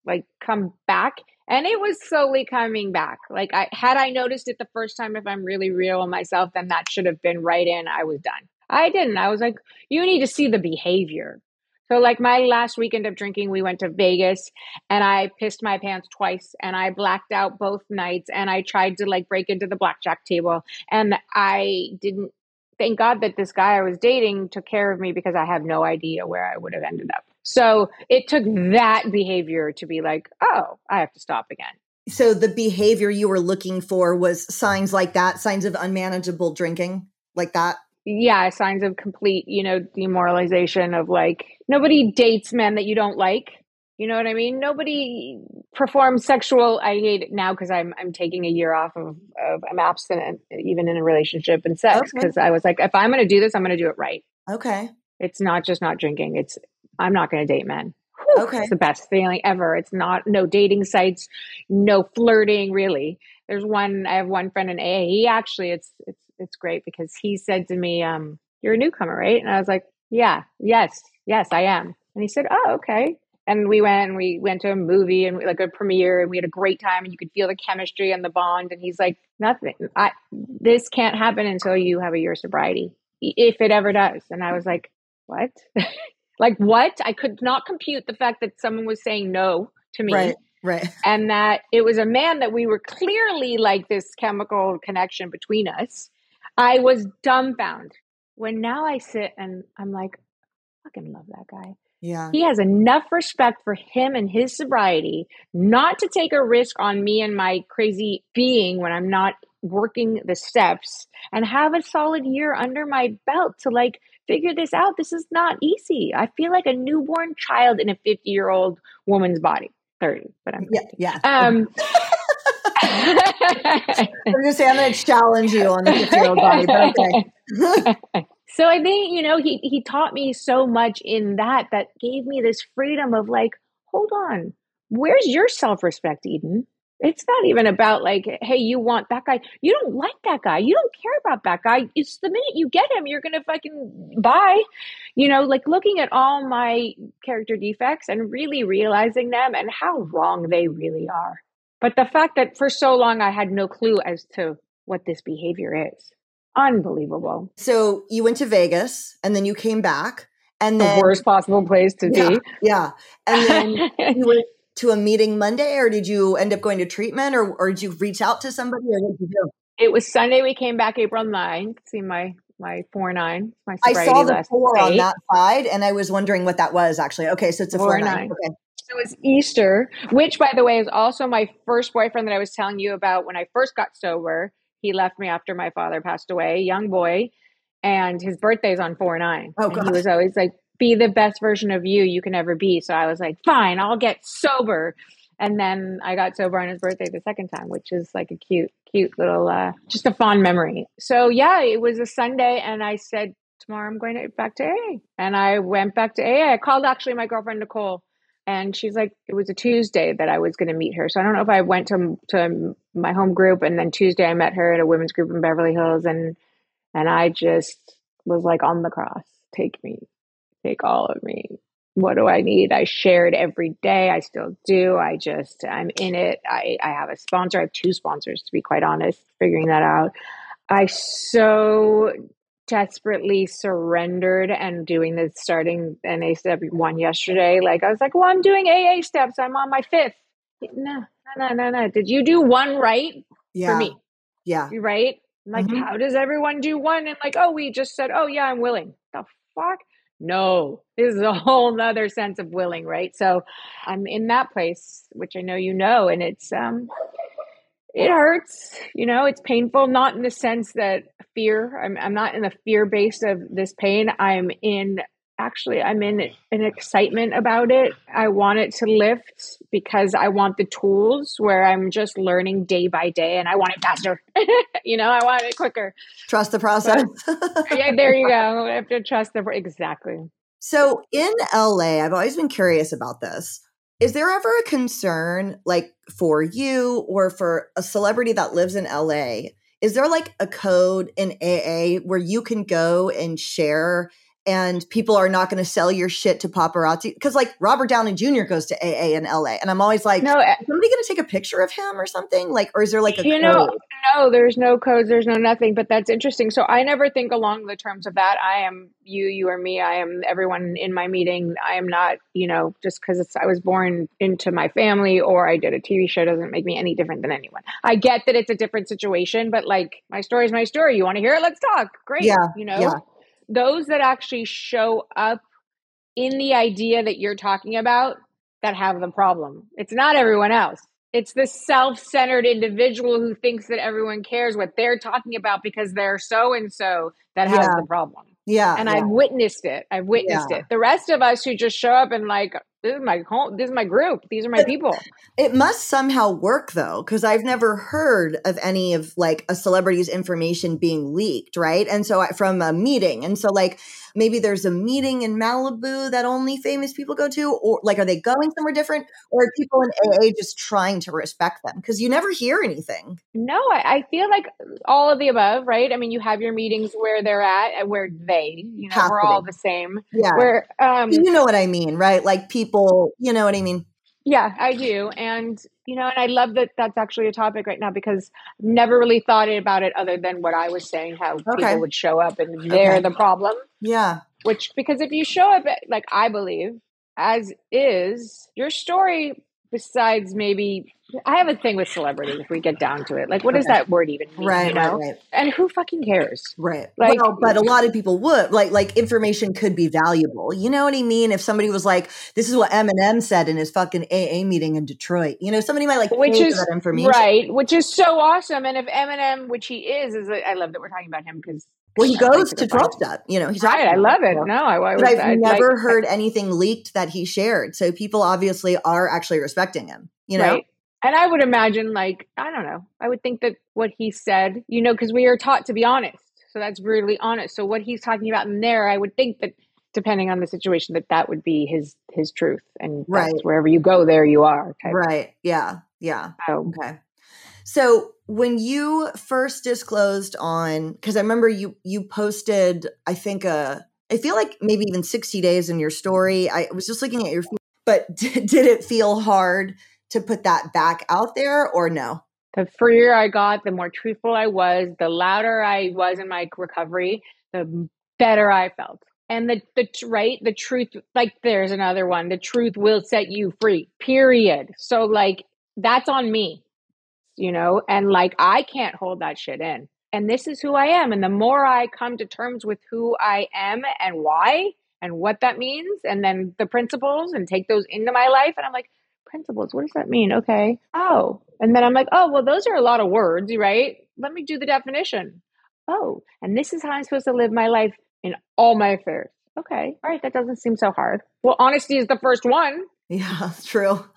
and it was slowly coming back. Like I noticed it the first time, if I'm really real with myself, then that should have been right in. I was done. I didn't. I was like, you need to see the behavior. So like my last weekend of drinking, we went to Vegas and I pissed my pants twice and I blacked out both nights and I tried to like break into the blackjack table and I didn't. Thank God that this guy I was dating took care of me because I have no idea where I would have ended up. So it took that behavior to be like, oh, I have to stop again. So the behavior you were looking for was signs like that, signs of unmanageable drinking like that? Yeah, signs of complete, demoralization of like, nobody dates men that you don't like. You know what I mean? Nobody performs sexual. I hate it now because I'm taking a year off of I'm abstinent even in a relationship and sex because I was like, if I'm going to do this, I'm going to do it right. Okay. It's not just not drinking. I'm not going to date men. Whew, okay. It's the best feeling ever. It's no dating sites, no flirting really. I have one friend in AA. He actually, it's great because he said to me, you're a newcomer, right? And I was like, yes, I am. And he said, oh, okay. And we went to a movie and like a premiere and we had a great time and you could feel the chemistry and the bond. And he's like, nothing, this can't happen until you have a year sobriety, if it ever does. And I was like, what? Like what? I could not compute the fact that someone was saying no to me. Right. And that it was a man that we were clearly like this chemical connection between us. I was dumbfounded when now I sit and I'm like, I fucking love that guy. Yeah. He has enough respect for him and his sobriety not to take a risk on me and my crazy being when I'm not working the steps and have a solid year under my belt to like figure this out. This is not easy. I feel like a newborn child in a 50-year-old woman's body. 30, but I'm 50. Yeah. I'm going to say I'm going to challenge you on the 50-year-old body, but okay. So I think, he taught me so much in that gave me this freedom of like, hold on, where's your self-respect, Eden? It's not even about like, hey, you want that guy. You don't like that guy. You don't care about that guy. It's the minute you get him, you're going to fucking bye. Like looking at all my character defects and really realizing them and how wrong they really are. But the fact that for so long I had no clue as to what this behavior is. Unbelievable. So you went to Vegas and then you came back and then the worst possible place to be. Yeah. And then you went to a meeting Monday, or did you end up going to treatment, or did you reach out to somebody, or what did you do? It was Sunday. We came back April 9th. See my 4-9. My I saw the 4 on that side and I was wondering what that was actually. Okay. So it's a 4-9. Okay. So it was Easter, which by the way is also my first boyfriend that I was telling you about when I first got sober. He left me after my father passed away, young boy, and his birthday's on 4-9. Oh, and he was always like, be the best version of you can ever be. So I was like, fine, I'll get sober. And then I got sober on his birthday the second time, which is like a cute little, just a fond memory. So yeah, it was a Sunday and I said, tomorrow I'm going back to AA. And I went back to AA. I called actually my girlfriend, Nicole. And she's like, it was a Tuesday that I was going to meet her. So I don't know if I went to my home group and then Tuesday I met her at a women's group in Beverly Hills. And I just was like on the cross, take me, take all of me. What do I need? I share it every day. I still do. I'm in it. I have a sponsor. I have 2 sponsors, to be quite honest, figuring that out. I so desperately surrendered and doing this, starting NA step 1 yesterday. Like I was like, well, I'm doing AA steps. I'm on my 5th. No. Did you do 1 right for me? Yeah. Right? Like, how does everyone do 1? And like, oh, we just said, oh yeah, I'm willing. The fuck? No, this is a whole nother sense of willing, right? So I'm in that place, which I know and it's, it hurts, it's painful, not in the sense that fear, I'm not in the fear base of this pain. I'm in an excitement about it. I want it to lift because I want the tools where I'm just learning day by day and I want it faster. I want it quicker. Trust the process. Yeah, there you go. I have to trust exactly. So in LA, I've always been curious about this. Is there ever a concern, like for you or for a celebrity that lives in LA, is there like a code in AA where you can go and share and people are not going to sell your shit to paparazzi? Because like Robert Downey Jr. goes to AA in LA, and I'm always like, No, is somebody going to take a picture of him or something? Like, or is there like a you know, code? no, there's no codes, there's no nothing, but that's interesting. So I never think along the terms of that. I am you, you are me, I am everyone in my meeting. I am not, just because I was born into my family or I did a TV show doesn't make me any different than anyone. I get that it's a different situation, but like my story is my story. You want to hear it? Let's talk. Great. Yeah. Yeah. Those that actually show up in the idea that you're talking about that have the problem. It's not everyone else. It's the self-centered individual who thinks that everyone cares what they're talking about because they're so-and-so that has the problem. Yeah. And I've witnessed it. The rest of us who just show up and like, this is my home, this is my group, these are my people. It must somehow work though, because I've never heard of any of like a celebrity's information being leaked, right? And so from a meeting, and so like maybe there's a meeting in Malibu that only famous people go to, or like are they going somewhere different, or are people in AA just trying to respect them? Because you never hear anything. No, I feel like all of the above, right? I mean, you have your meetings where they're at and where they, we're all the same. Yeah. Where you know what I mean, right? Like people, you know what I mean? Yeah, I do. And, and I love that that's actually a topic right now because I've never really thought about it other than what I was saying, how people would show up and they're the problem. Yeah. Because if you show up, like I believe, as is, your story, besides maybe, I have a thing with celebrities if we get down to it. Like, what does that word even mean? Right. And who fucking cares? Right. Like, well, but a lot of people would like information could be valuable. You know what I mean? If somebody was like, this is what Eminem said in his fucking AA meeting in Detroit, somebody might like which is that information. Right, which is so awesome. And if Eminem, which he is I love that we're talking about him because he goes to 12-step, he's right. I love it. No, I've never heard anything leaked that he shared. So people obviously are actually respecting him, Right. And I would imagine, like, I don't know, I would think that what he said, because we are taught to be honest. So that's brutally honest. So what he's talking about in there, I would think that depending on the situation, that would be his truth. And that's wherever you go, there you are. Right. Yeah. Yeah. Okay. So when you first disclosed because I remember you posted, I think I feel like maybe even 60 days in your story. I was just looking at your feed, but did it feel hard to put that back out there or no? The freer I got, the more truthful I was, the louder I was in my recovery, the better I felt. And the truth, like there's another one, the truth will set you free, period. So like, that's on me, and like, I can't hold that shit in. And this is who I am. And the more I come to terms with who I am and why and what that means, and then the principles and take those into my life. And I'm like, principles, what does that mean? Okay. Oh, and then I'm like, oh, well, those are a lot of words, right? Let me do the definition. Oh, and this is how I'm supposed to live my life in all my affairs. Okay. All right. That doesn't seem so hard. Well, honesty is the first one. Yeah, true.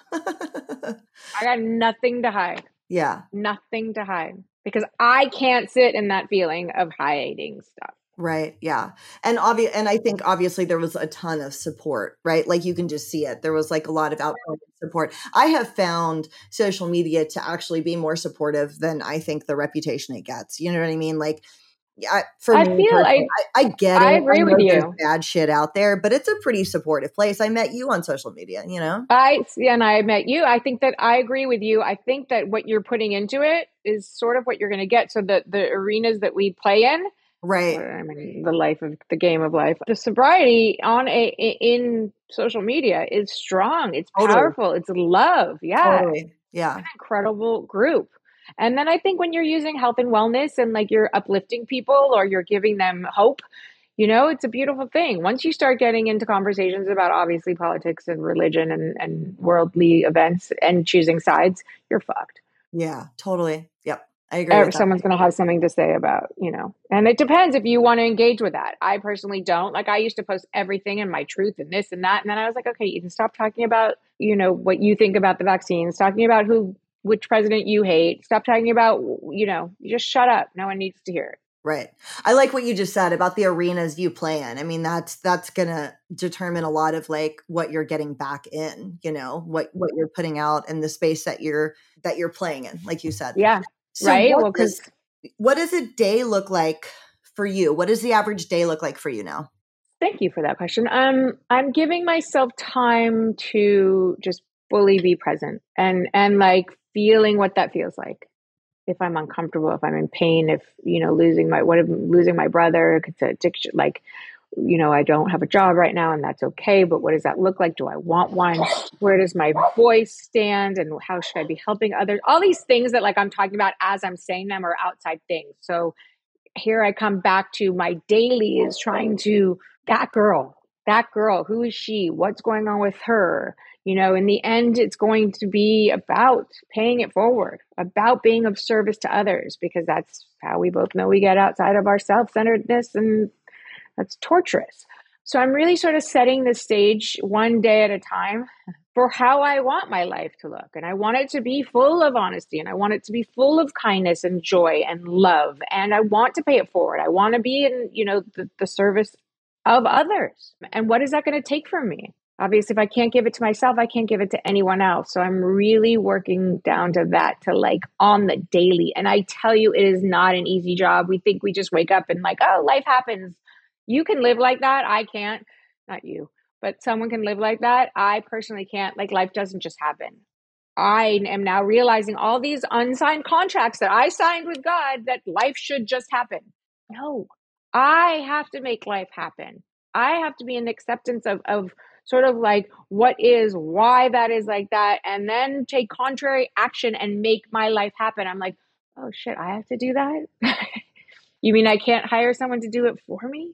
I got nothing to hide. Yeah. Nothing to hide because I can't sit in that feeling of hiding stuff. Right. Yeah. And I think obviously there was a ton of support, right? Like you can just see it. There was like a lot of outpouring support. I have found social media to actually be more supportive than I think the reputation it gets. You know what I mean? Like, I get it. I agree with you. There's bad shit out there, but it's a pretty supportive place. I met you on social media, I met you. I think that I agree with you. I think that what you're putting into it is sort of what you're going to get. So the arenas that we play in, right? I mean, the game of life. The sobriety in social media is strong. It's powerful. It's love. Yeah, totally. Yeah, it's an incredible group. And then I think when you're using health and wellness and like you're uplifting people or you're giving them hope, it's a beautiful thing. Once you start getting into conversations about obviously politics and religion and worldly events and choosing sides, you're fucked. Yeah, totally. Yep. I agree. Someone's going to have something to say about, and it depends if you want to engage with that. I personally don't. Like I used to post everything and my truth and this and that. And then I was like, okay, you can stop talking about, what you think about the vaccines, talking about which president you hate. Stop talking about, you just shut up. No one needs to hear it. Right. I like what you just said about the arenas you play in. I mean, that's going to determine a lot of like what you're getting back in, what you're putting out in the space that you're playing in, like you said. Yeah. So right. Well, because What does a day look like for you? What does the average day look like for you now? Thank you for that question. I'm giving myself time to just fully be present and like feeling what that feels like. If I'm uncomfortable, if I'm in pain, if losing my brother, if it's addiction, like I don't have a job right now and that's okay, but what does that look like? Do I want one? Where does my voice stand and how should I be helping others? All these things that like I'm talking about as I'm saying them are outside things. So here I come back to my daily is trying to that girl, who is she? What's going on with her? In the end, it's going to be about paying it forward, about being of service to others, because that's how we both know we get outside of our self-centeredness, and that's torturous. So I'm really sort of setting the stage one day at a time for how I want my life to look. And I want it to be full of honesty, and I want it to be full of kindness and joy and love. And I want to pay it forward. I want to be in, the service of others. And what is that going to take from me? Obviously, if I can't give it to myself, I can't give it to anyone else. So I'm really working down to that, to like on the daily. And I tell you, it is not an easy job. We think we just wake up and like, oh, life happens. You can live like that. I can't. Not you, but someone can live like that. I personally can't. Like, life doesn't just happen. I am now realizing all these unsigned contracts that I signed with God that life should just happen. No, I have to make life happen. I have to be in acceptance of sort of like what is, why that is like that, and then take contrary action and make my life happen. I'm like, oh shit, I have to do that? You mean I can't hire someone to do it for me?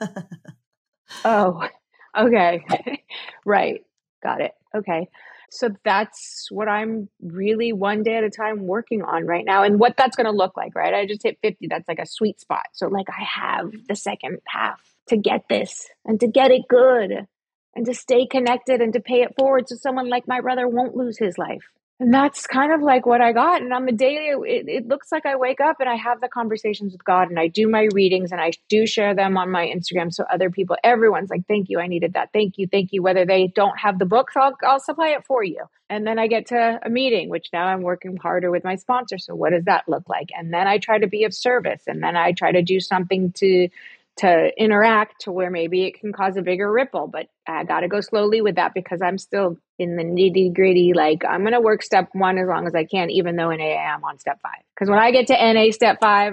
Oh, okay. Right. Got it. Okay. So that's what I'm really one day at a time working on right now, and what that's going to look like, right? I just hit 50. That's like a sweet spot. So like I have the second half to get this and to get it good and to stay connected and to pay it forward so someone like my brother won't lose his life. And that's kind of like what I got. And on the daily, it looks like I wake up and I have the conversations with God, and I do my readings and I do share them on my Instagram. So other people, everyone's like, thank you. I needed that. Thank you. Thank you. Whether they don't have the books, I'll supply it for you. And then I get to a meeting, which now I'm working harder with my sponsor. So what does that look like? And then I try to be of service, and then I try to do something to interact to where maybe it can cause a bigger ripple. But I got to go slowly with that because I'm still in the nitty gritty. Like, I'm going to work step 1 as long as I can, even though in AA I'm on step 5. Because when I get to NA step 5,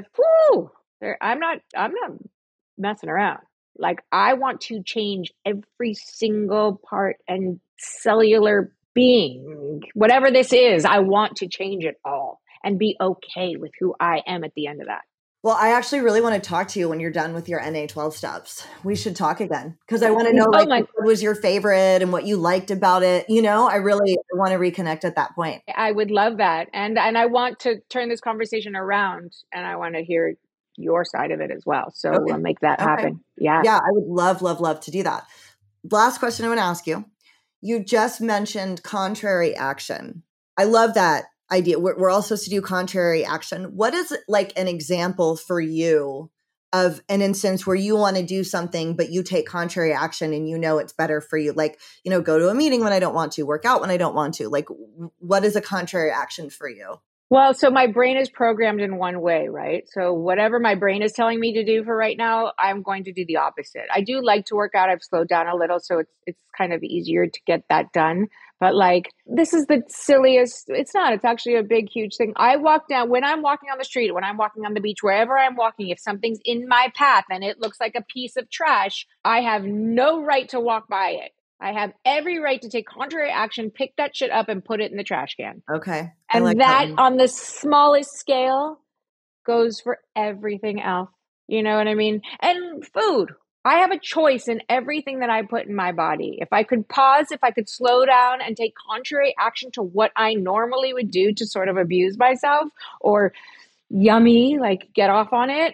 I'm not messing around. Like, I want to change every single part and cellular being, whatever this is. I want to change it all and be okay with who I am at the end of that. Well, I actually really want to talk to you when you're done with your NA 12 steps. We should talk again because I want to know what was your favorite and what you liked about it. I really want to reconnect at that point. I would love that. And I want to turn this conversation around, and I want to hear your side of it as well. So we'll make that happen. Yeah. Yeah, I would love, love, love to do that. Last question I want to ask you. You just mentioned contrary action. I love that idea. We're all supposed to do contrary action. What is like an example for you of an instance where you want to do something, but you take contrary action and it's better for you? Like, go to a meeting when I don't want to, work out when I don't want to. Like, what is a contrary action for you? Well, so my brain is programmed in one way, right? So whatever my brain is telling me to do for right now, I'm going to do the opposite. I do like to work out. I've slowed down a little, so it's kind of easier to get that done. But like, this is the silliest. It's not. It's actually a big, huge thing. I walk down, when I'm walking on the street, when I'm walking on the beach, wherever I'm walking, if something's in my path and it looks like a piece of trash, I have no right to walk by it. I have every right to take contrary action, pick that shit up and put it in the trash can. Okay. And like that on the smallest scale goes for everything else. You know what I mean? And food. I have a choice in everything that I put in my body. If I could pause, if I could slow down and take contrary action to what I normally would do to sort of abuse myself or yummy, like get off on it,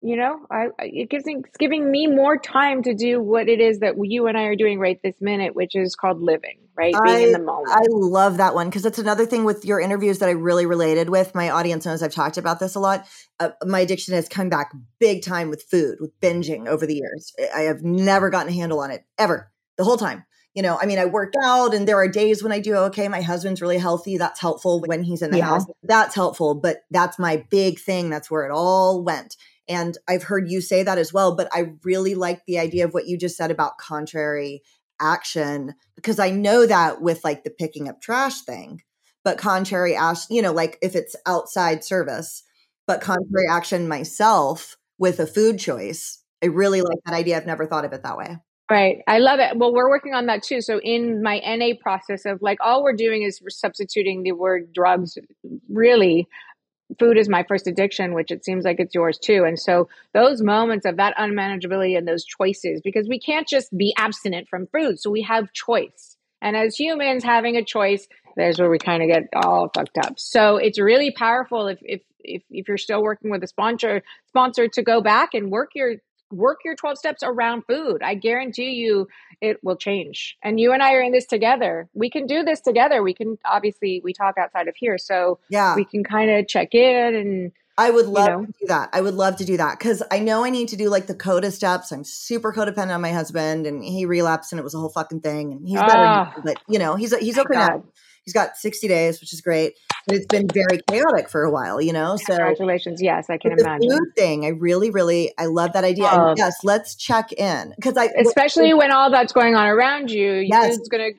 it's giving me more time to do what it is that you and I are doing right this minute, which is called living, right? Being in the moment. I love that one because it's another thing with your interviews that I really related with. My audience knows I've talked about this a lot. My addiction has come back big time with food, with binging over the years. I have never gotten a handle on it ever, the whole time. I mean, I work out and there are days when I do okay. My husband's really healthy. That's helpful when he's in the house. That's helpful, but that's my big thing. That's where it all went. And I've heard you say that as well, but I really like the idea of what you just said about contrary action, because I know that with like the picking up trash thing, but contrary action, like if it's outside service, but contrary action myself with a food choice. I really like that idea. I've never thought of it that way. Right. I love it. Well, we're working on that too. So in my NA process of like, all we're doing is we're substituting the word drugs. Really, food is my first addiction, which it seems like it's yours too. And so those moments of that unmanageability and those choices, because we can't just be abstinent from food. So we have choice. And as humans having a choice, there's where we kind of get all fucked up. So it's really powerful if you're still working with a sponsor to go back and work your 12 steps around food. I guarantee you it will change. And you and I are in this together. We can do this together. We can, obviously we talk outside of here. So we can kind of check in and I would love to do that. I would love to do that because I know I need to do like the CODA steps. I'm super codependent on my husband and he relapsed and it was a whole fucking thing. And he's better now, but he's okay now. He's got 60 days, which is great. But it's been very chaotic for a while, So congratulations. Yes, I can imagine. The food thing, I really, really, I love that idea. And yes, let's check in because especially when all that's going on around you. Yes,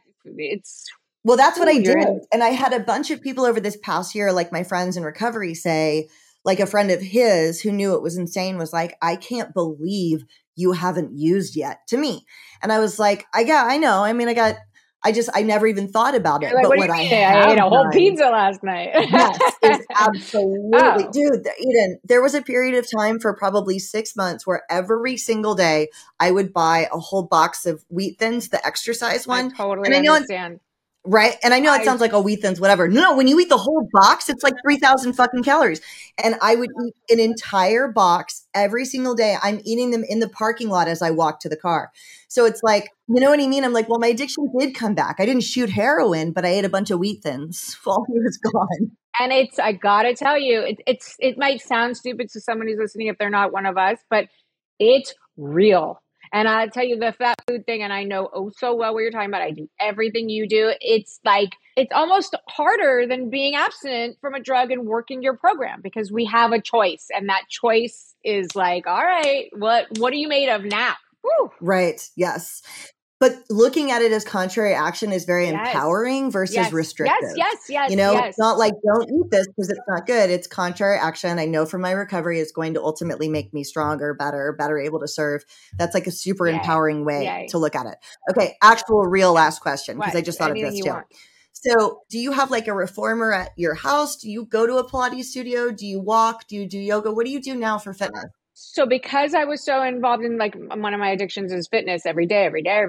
well, that's what I did. And I had a bunch of people over this past year, like my friends in recovery, say, like a friend of his who knew it was insane was like, I can't believe you haven't used yet to me. And I was like, I know. I mean, I never even thought about it. Like, but what I ate a whole pizza last night. Yes, it's absolutely. Dude, Eden, there was a period of time for probably 6 months where every single day I would buy a whole box of Wheat Thins, the exercise one. I totally understand. Right. And I know it sounds like, Wheat Thins, whatever. No, when you eat the whole box, it's like 3,000 fucking calories. And I would eat an entire box every single day. I'm eating them in the parking lot as I walk to the car. So it's like, you know what I mean? I'm like, well, my addiction did come back. I didn't shoot heroin, but I ate a bunch of Wheat Thins while he was gone. And I gotta tell you, it might sound stupid to someone who's listening if they're not one of us, but it's real. And I'll tell you the fat food thing, and I know so well what you're talking about. I do everything you do. It's like, it's almost harder than being abstinent from a drug and working your program because we have a choice. And that choice is like, all right, what are you made of now? Woo. Right. Yes. But looking at it as contrary action is very empowering versus restrictive. Yes. It's not like don't eat this because it's not good. It's contrary action. I know from my recovery it's going to ultimately make me stronger, better able to serve. That's like a super empowering way to look at it. Okay, actual real last question because I just thought of this too. So do you have like a reformer at your house? Do you go to a Pilates studio? Do you walk? Do you do yoga? What do you do now for fitness? So because I was so involved in like one of my addictions is fitness every day,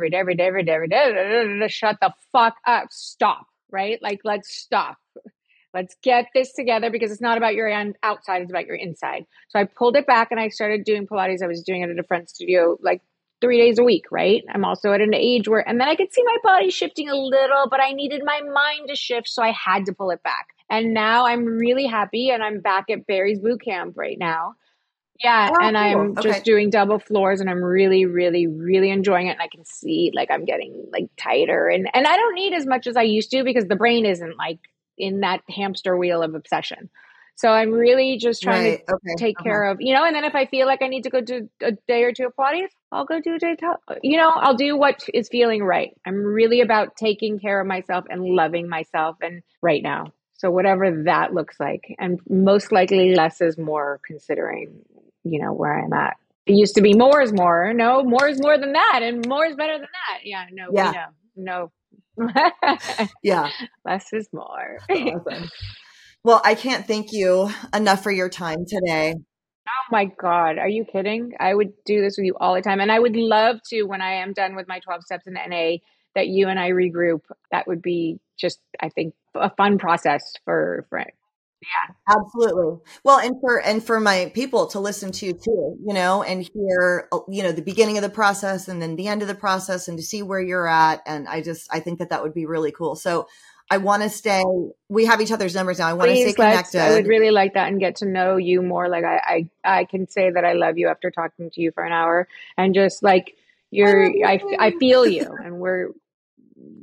shut the fuck up. Stop. Right? Like, let's stop. Let's get this together because it's not about your outside. It's about your inside. So I pulled it back and I started doing Pilates. I was doing it at a friend's studio like 3 days a week. Right. I'm also at an age where, and then I could see my body shifting a little, but I needed my mind to shift. So I had to pull it back. And now I'm really happy. And I'm back at Barry's boot camp right now. Yeah. And I'm just doing double floors and I'm really, really, really enjoying it. And I can see like I'm getting like tighter and I don't need as much as I used to because the brain isn't like in that hamster wheel of obsession. So I'm really just trying to take care of, and then if I feel like I need to go do a day or two of Pilates, I'll go do a day. I'll do what is feeling right. I'm really about taking care of myself and loving myself and right now. So whatever that looks like, and most likely less is more considering where I'm at. It used to be more is more. No, more is more than that. And more is better than that. Yeah, no, we know. No. Yeah. Less is more. Awesome. Well, I can't thank you enough for your time today. Oh my God. Are you kidding? I would do this with you all the time. And I would love to, when I am done with my 12 steps in NA, that you and I regroup. That would be just, I think, a fun process for yeah, absolutely. Well, and for my people to listen to too, and hear, the beginning of the process and then the end of the process and to see where you're at. And I think that would be really cool. So I want to we have each other's numbers now. I want to stay connected. I would really like that and get to know you more. Like I can say that I love you after talking to you for an hour and just like I feel you and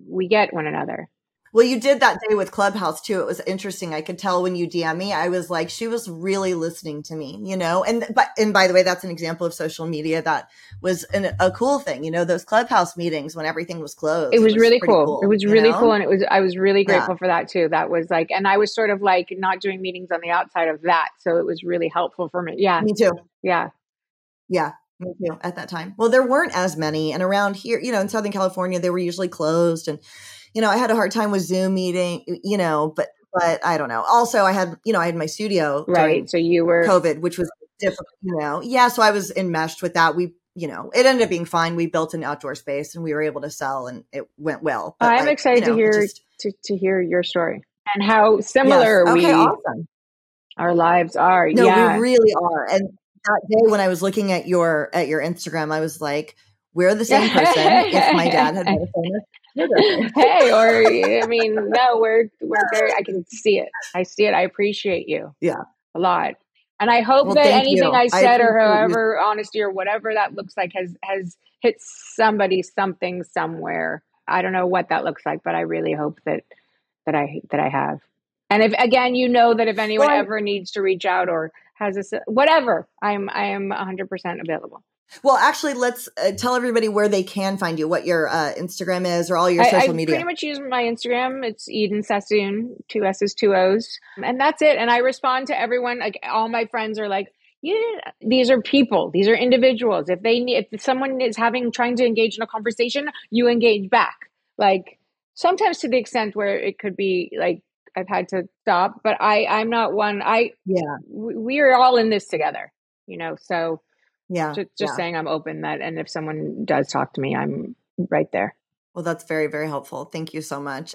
we get one another. Well, you did that day with Clubhouse too. It was interesting. I could tell when you DM me, I was like, she was really listening to me, and by the way, that's an example of social media that was a cool thing, those Clubhouse meetings when everything was closed. It was really pretty cool. It was really cool. And I was really grateful Yeah. for that too. That was like, and I was sort of like not doing meetings on the outside of that. So it was really helpful for me. Yeah. Me too. Yeah. Yeah. Me too at that time. Well, there weren't as many. And around here, in Southern California, they were usually closed. And, I had a hard time with Zoom meeting, but I don't know. Also, I had my studio Right. So you were COVID, which was difficult, Yeah. So I was enmeshed with that. We, it ended up being fine. We built an outdoor space and we were able to sell and it went well. But I'm excited to hear, to hear your story and how similar awesome. Our lives are. No, yeah. we really are. And that day when I was looking at your Instagram, I was like, we're the same person. If my dad had been a famous hey, or I mean, no, we're very. I can see it. I see it. I appreciate you. Yeah, a lot, and I hope that anything I said or however honesty or whatever that looks like has hit somebody something somewhere. I don't know what that looks like, but I really hope that I have. And if again, that if anyone ever needs to reach out or has whatever, I am 100% available. Well, actually, let's tell everybody where they can find you, what your Instagram is or all your social media. I pretty much use my Instagram. It's Eden Sassoon, 2 S's, 2 O's. And that's it. And I respond to everyone. Like all my friends are like, yeah, these are people. These are individuals. If someone is trying to engage in a conversation, you engage back. Like sometimes to the extent where it could be like, I've had to stop, but I'm not one. We are all in this together, so. Yeah. Just saying I'm open and if someone does talk to me, I'm right there. Well, that's very, very helpful. Thank you so much.